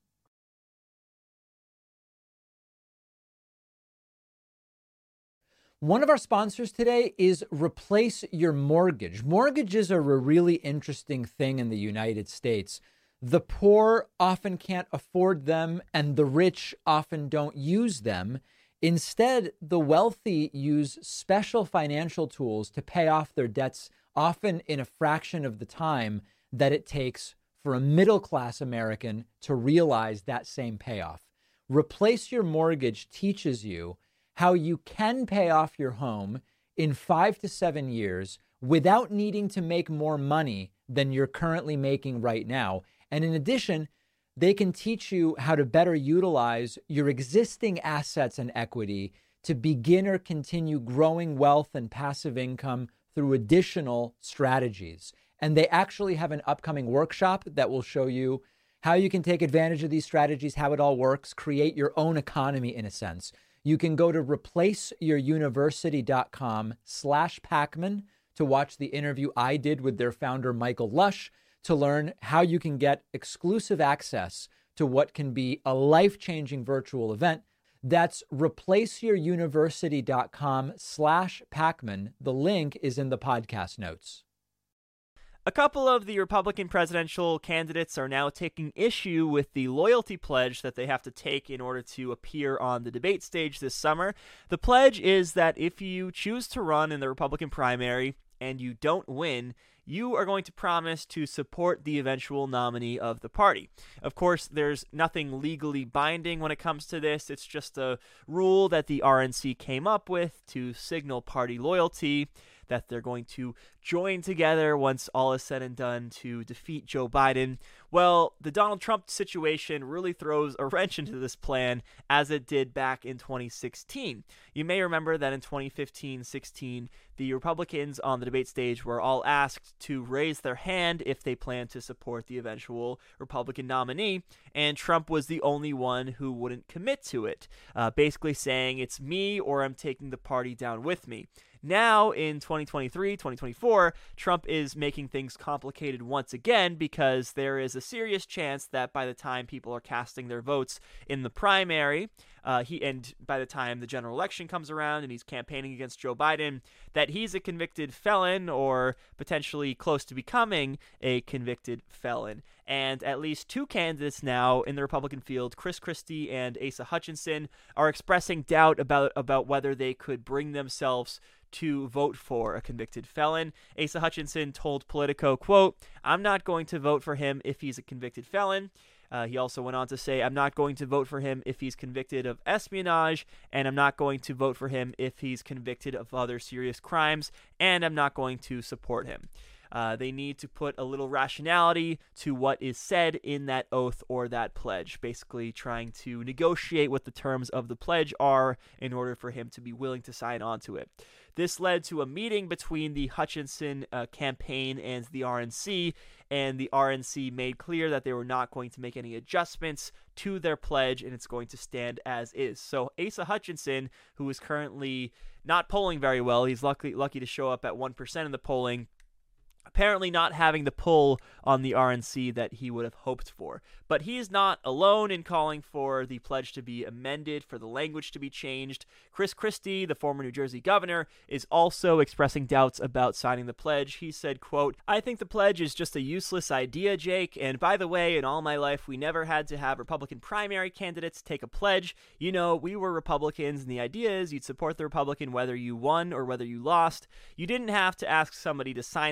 One of our sponsors today is Replace Your Mortgage. Mortgages are a really interesting thing in the United States. The poor often can't afford them, and the rich often don't use them. Instead, the wealthy use special financial tools to pay off their debts, often in a fraction of the time that it takes for a middle-class American to realize that same payoff. Replace Your Mortgage teaches you how you can pay off your home in five to seven years without needing to make more money than you're currently making right now. And in addition, they can teach you how to better utilize your existing assets and equity to begin or continue growing wealth and passive income through additional strategies. And they actually have an upcoming workshop that will show you how you can take advantage of these strategies, how it all works, create your own economy in a sense. You can go to replaceyouruniversity.com slash Pacman to watch the interview I did with their founder, Michael Lush, to learn how you can get exclusive access to what can be a life-changing virtual event. That's replaceyouruniversity.com slash Pacman. The link is in the podcast notes. A couple of the Republican presidential candidates are now taking issue with the loyalty pledge that they have to take in order to appear on the debate stage this summer. The pledge is that if you choose to run in the Republican primary and you don't win, you are going to promise to support the eventual nominee of the party. Of course, there's nothing legally binding when it comes to this. It's just a rule that the R N C came up with to signal party loyalty, that they're going to join together once all is said and done to defeat Joe Biden. Well, the Donald Trump situation really throws a wrench into this plan, as it did back in twenty sixteen. You may remember that in twenty fifteen sixteen, the Republicans on the debate stage were all asked to raise their hand if they planned to support the eventual Republican nominee, and Trump was the only one who wouldn't commit to it, uh, basically saying, it's me or I'm taking the party down with me. Now, in twenty twenty-three, twenty twenty-four, Trump is making things complicated once again because there is a serious chance that by the time people are casting their votes in the primary, uh, he and by the time the general election comes around and he's campaigning against Joe Biden, that he's a convicted felon or potentially close to becoming a convicted felon. And at least two candidates now in the Republican field, Chris Christie and Asa Hutchinson, are expressing doubt about, about whether they could bring themselves to vote for a convicted felon. Asa Hutchinson told Politico, quote, "I'm not going to vote for him if he's a convicted felon." Uh, he also went on to say, "I'm not going to vote for him if he's convicted of espionage, and I'm not going to vote for him if he's convicted of other serious crimes, and I'm not going to support him." Uh, they need to put a little rationality to what is said in that oath or that pledge, basically trying to negotiate what the terms of the pledge are in order for him to be willing to sign on to it. This led to a meeting between the Hutchinson uh, campaign and the R N C, and the R N C made clear that they were not going to make any adjustments to their pledge, and it's going to stand as is. So Asa Hutchinson, who is currently not polling very well, he's lucky, lucky to show up at one percent in the polling, apparently not having the pull on the R N C that he would have hoped for. But he is not alone in calling for the pledge to be amended, for the language to be changed. Chris Christie, the former New Jersey governor, is also expressing doubts about signing the pledge. He said, quote, "I think the pledge is just a useless idea, Jake. And by the way, in all my life, we never had to have Republican primary candidates take a pledge. You know, we were Republicans, and the idea is you'd support the Republican whether you won or whether you lost. You didn't have to ask somebody to sign something.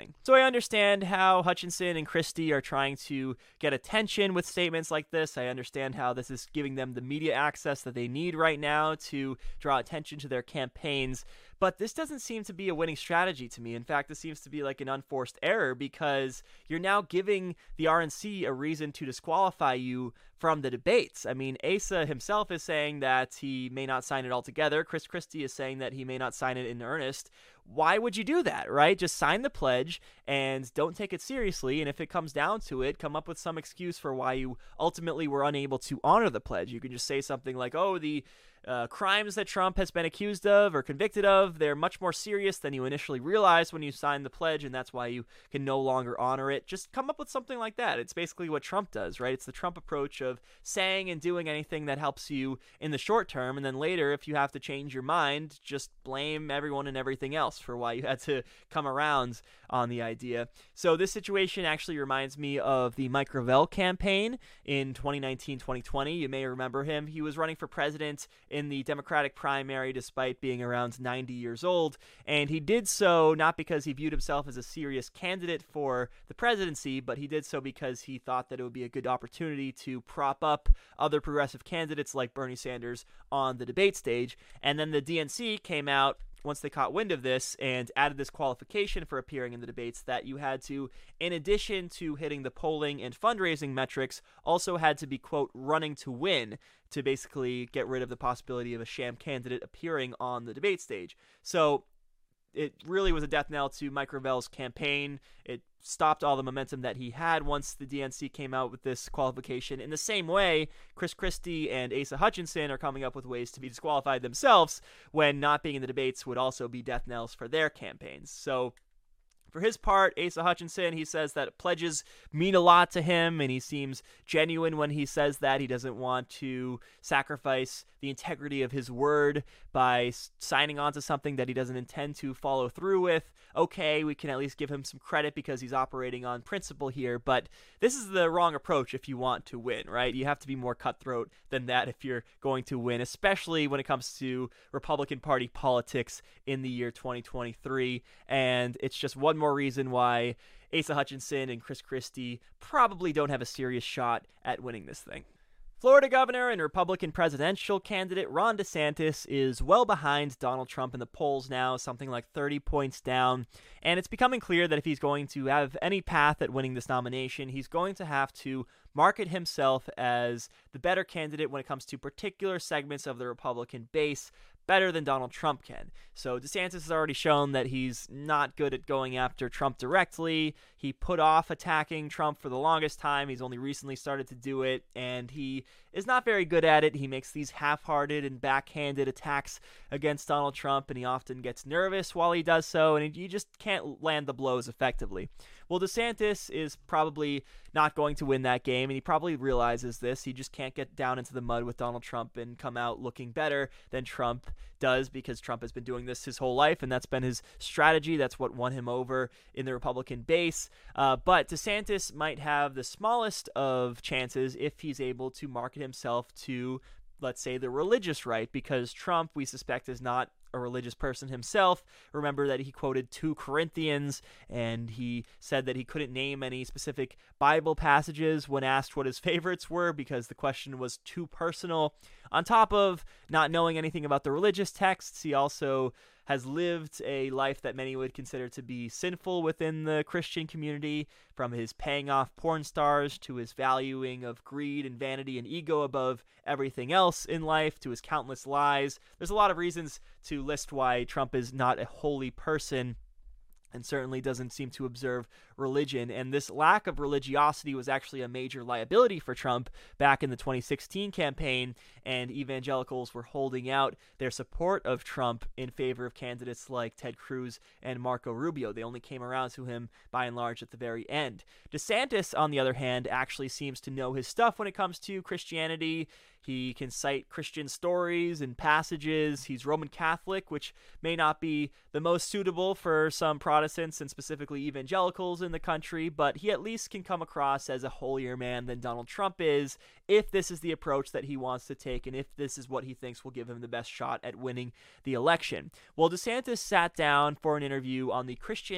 polling. So I understand how Hutchinson and Christie are trying to get attention with statements like this. I understand how this is giving them the media access that they need right now to draw attention to their campaigns. But this doesn't seem to be a winning strategy to me. In fact, this seems to be like an unforced error because you're now giving the R N C a reason to disqualify you from the debates. I mean, Asa himself is saying that he may not sign it altogether. Chris Christie is saying that he may not sign it in earnest. Why would you do that, right? Just sign the pledge and don't take it seriously. And if it comes down to it, come up with some excuse for why you ultimately were unable to honor the pledge. You can just say something like, oh, the Uh, crimes that Trump has been accused of or convicted of, they're much more serious than you initially realized when you signed the pledge, and that's why you can no longer honor it. Just come up with something like that. It's basically what Trump does, right? It's the Trump approach of saying and doing anything that helps you in the short term, and then later, if you have to change your mind, just blame everyone and everything else for why you had to come around on the idea. So this situation actually reminds me of the Mike Gravel campaign in twenty nineteen twenty twenty. You may remember him. He was running for president in the Democratic primary despite being around ninety years old, and he did so not because he viewed himself as a serious candidate for the presidency, but he did so because he thought that it would be a good opportunity to prop up other progressive candidates like Bernie Sanders on the debate stage. And then the D N C came out once they caught wind of this and added this qualification for appearing in the debates that you had to, in addition to hitting the polling and fundraising metrics, also had to be, quote, running to win, to basically get rid of the possibility of a sham candidate appearing on the debate stage. So it really was a death knell to Mike Gravel's campaign. It stopped all the momentum that he had once the D N C came out with this qualification. In the same way, Chris Christie and Asa Hutchinson are coming up with ways to be disqualified themselves when not being in the debates would also be death knells for their campaigns. So for his part, Asa Hutchinson, he says that pledges mean a lot to him, and he seems genuine when he says that. He doesn't want to sacrifice the integrity of his word by signing on to something that he doesn't intend to follow through with. Okay, we can at least give him some credit because he's operating on principle here, but this is the wrong approach if you want to win, right? You have to be more cutthroat than that if you're going to win, especially when it comes to Republican Party politics in the year twenty twenty-three, and it's just one more reason why Asa Hutchinson and Chris Christie probably don't have a serious shot at winning this thing. Florida governor and Republican presidential candidate Ron DeSantis is well behind Donald Trump in the polls now, something like thirty points down, and it's becoming clear that if he's going to have any path at winning this nomination, he's going to have to market himself as the better candidate when it comes to particular segments of the Republican base, better than Donald Trump can. So DeSantis has already shown that he's not good at going after Trump directly. He put off attacking Trump for the longest time. He's only recently started to do it, and he is not very good at it. He makes these half-hearted and backhanded attacks against Donald Trump, and he often gets nervous while he does so, and you just can't land the blows effectively. Well, DeSantis is probably not going to win that game, and he probably realizes this. He just can't get down into the mud with Donald Trump and come out looking better than Trump does, because Trump has been doing this his whole life, and that's been his strategy. That's what won him over in the Republican base. Uh, but DeSantis might have the smallest of chances if he's able to market himself to, let's say, the religious right, because Trump, we suspect, is not a religious person himself. Remember that he quoted two Corinthians, and he said that he couldn't name any specific Bible passages when asked what his favorites were because the question was too personal. On top of not knowing anything about the religious texts, he also has lived a life that many would consider to be sinful within the Christian community, from his paying off porn stars to his valuing of greed and vanity and ego above everything else in life, to his countless lies. There's a lot of reasons to list why Trump is not a holy person, and certainly doesn't seem to observe religion. And this lack of religiosity was actually a major liability for Trump back in the twenty sixteen campaign, and evangelicals were holding out their support of Trump in favor of candidates like Ted Cruz and Marco Rubio. They only came around to him by and large at the very end. DeSantis, on the other hand, actually seems to know his stuff when it comes to Christianity. He can cite Christian stories and passages. He's Roman Catholic, which may not be the most suitable for some Protestants and specifically evangelicals in the country, but he at least can come across as a holier man than Donald Trump is if this is the approach that he wants to take and if this is what he thinks will give him the best shot at winning the election. Well, DeSantis sat down for an interview on the Christian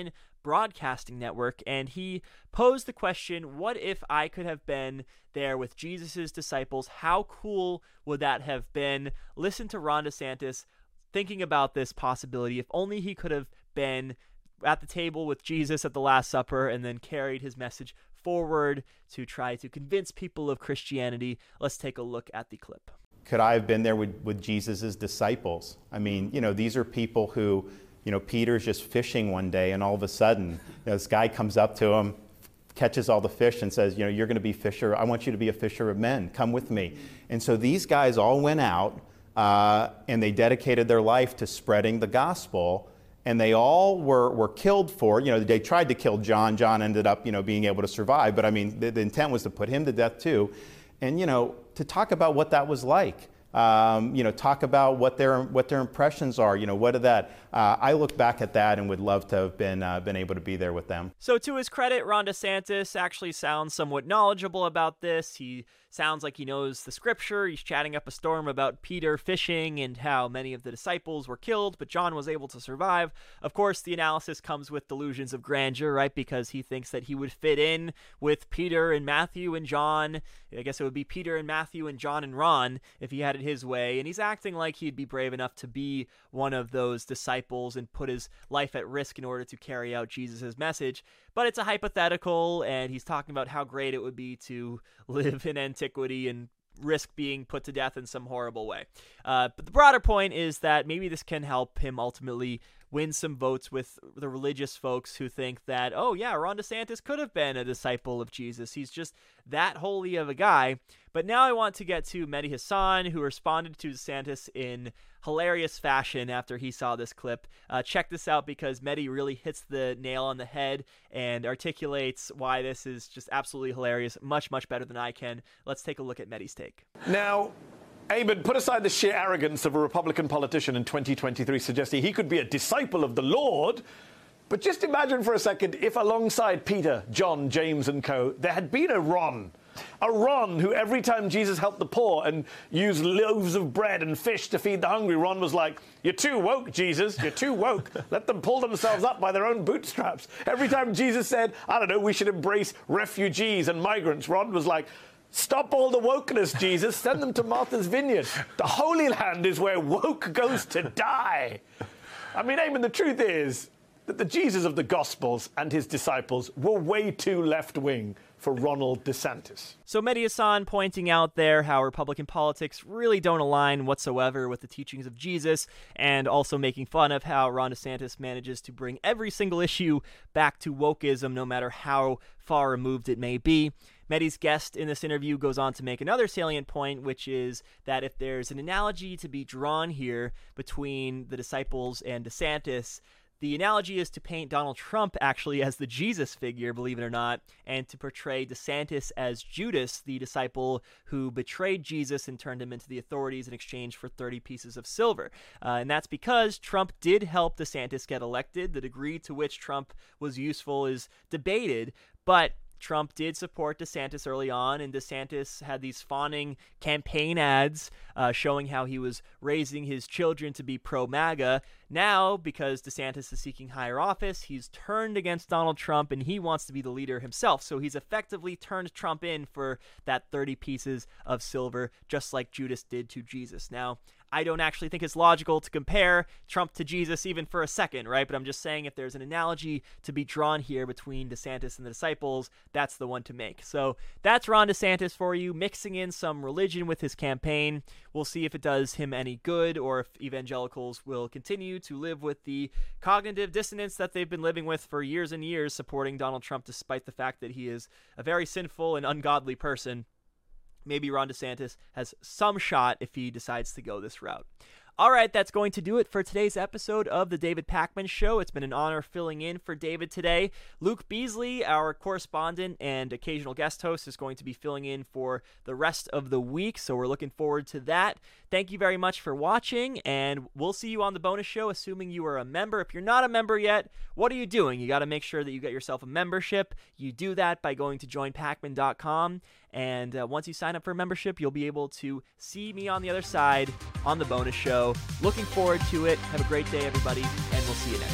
Broadcasting Network, and he posed the question, what if I could have been there with Jesus' disciples? How cool would that have been? Listen to Ron DeSantis thinking about this possibility. If only he could have been at the table with Jesus at the Last Supper and then carried his message forward to try to convince people of Christianity. Let's take a look at the clip. Could I have been there with, with Jesus' disciples? I mean, you know, these are people who, you know, Peter's just fishing one day, and all of a sudden, you know, this guy comes up to him, catches all the fish, and says, you know, you're going to be fisher. I want you to be a fisher of men. Come with me. And so these guys all went out, uh, and they dedicated their life to spreading the gospel. And they all were, were killed for, you know, they tried to kill John. John ended up, you know, being able to survive. But I mean, the, the intent was to put him to death too. And, you know, to talk about what that was like. Um, you know, talk about what their what their impressions are. You know, what did that? Uh, I look back at that and would love to have been uh, been able to be there with them. So, to his credit, Ron DeSantis actually sounds somewhat knowledgeable about this. He sounds like he knows the scripture. He's chatting up a storm about Peter fishing and how many of the disciples were killed, but John was able to survive. Of course, the analysis comes with delusions of grandeur, right? Because he thinks that he would fit in with Peter and Matthew and John. I guess it would be Peter and Matthew and John and Ron if he had it his way. And he's acting like he'd be brave enough to be one of those disciples and put his life at risk in order to carry out Jesus' message. But it's a hypothetical, and he's talking about how great it would be to live in antiquity and risk being put to death in some horrible way. Uh, but the broader point is that maybe this can help him ultimately win some votes with the religious folks who think that, oh yeah, Ron DeSantis could have been a disciple of Jesus. He's just that holy of a guy. But now I want to get to Mehdi Hasan, who responded to DeSantis in hilarious fashion after he saw this clip. Uh, check this out, because Mehdi really hits the nail on the head and articulates why this is just absolutely hilarious, much, much better than I can. Let's take a look at Mehdi's take. Now, Eamon, put aside the sheer arrogance of a Republican politician in twenty twenty-three suggesting he could be a disciple of the Lord. But just imagine for a second if alongside Peter, John, James and co, there had been a Ron. A Ron who every time Jesus helped the poor and used loaves of bread and fish to feed the hungry, Ron was like, you're too woke, Jesus, you're too woke. Let them pull themselves up by their own bootstraps. Every time Jesus said, I don't know, we should embrace refugees and migrants, Ron was like, stop all the wokeness, Jesus. Send them to Martha's Vineyard. The Holy Land is where woke goes to die. I mean, Eamon, the truth is that the Jesus of the Gospels and his disciples were way too left-wing for Ronald DeSantis. So Mehdi Hasan pointing out there how Republican politics really don't align whatsoever with the teachings of Jesus, and also making fun of how Ron DeSantis manages to bring every single issue back to wokeism, no matter how far removed it may be. Mehdi's guest in this interview goes on to make another salient point, which is that if there's an analogy to be drawn here between the disciples and DeSantis, the analogy is to paint Donald Trump actually as the Jesus figure, believe it or not, and to portray DeSantis as Judas, the disciple who betrayed Jesus and turned him into the authorities in exchange for thirty pieces of silver. Uh, and that's because Trump did help DeSantis get elected. The degree to which Trump was useful is debated, but Trump did support DeSantis early on, and DeSantis had these fawning campaign ads uh, showing how he was raising his children to be pro-MAGA. Now, because DeSantis is seeking higher office, he's turned against Donald Trump, and he wants to be the leader himself. So he's effectively turned Trump in for that thirty pieces of silver, just like Judas did to Jesus. Now, I don't actually think it's logical to compare Trump to Jesus even for a second, right? But I'm just saying if there's an analogy to be drawn here between DeSantis and the disciples, that's the one to make. So that's Ron DeSantis for you, mixing in some religion with his campaign. We'll see if it does him any good, or if evangelicals will continue to live with the cognitive dissonance that they've been living with for years and years, supporting Donald Trump despite the fact that he is a very sinful and ungodly person. Maybe Ron DeSantis has some shot if he decides to go this route. All right, that's going to do it for today's episode of The David Pakman Show. It's been an honor filling in for David today. Luke Beasley, our correspondent and occasional guest host, is going to be filling in for the rest of the week, so we're looking forward to that. Thank you very much for watching, and we'll see you on the bonus show, assuming you are a member. If you're not a member yet, what are you doing? You got to make sure that you get yourself a membership. You do that by going to join pakman dot com, and uh, once you sign up for a membership, you'll be able to see me on the other side on the bonus show. Looking forward to it. Have a great day, everybody, and we'll see you next time.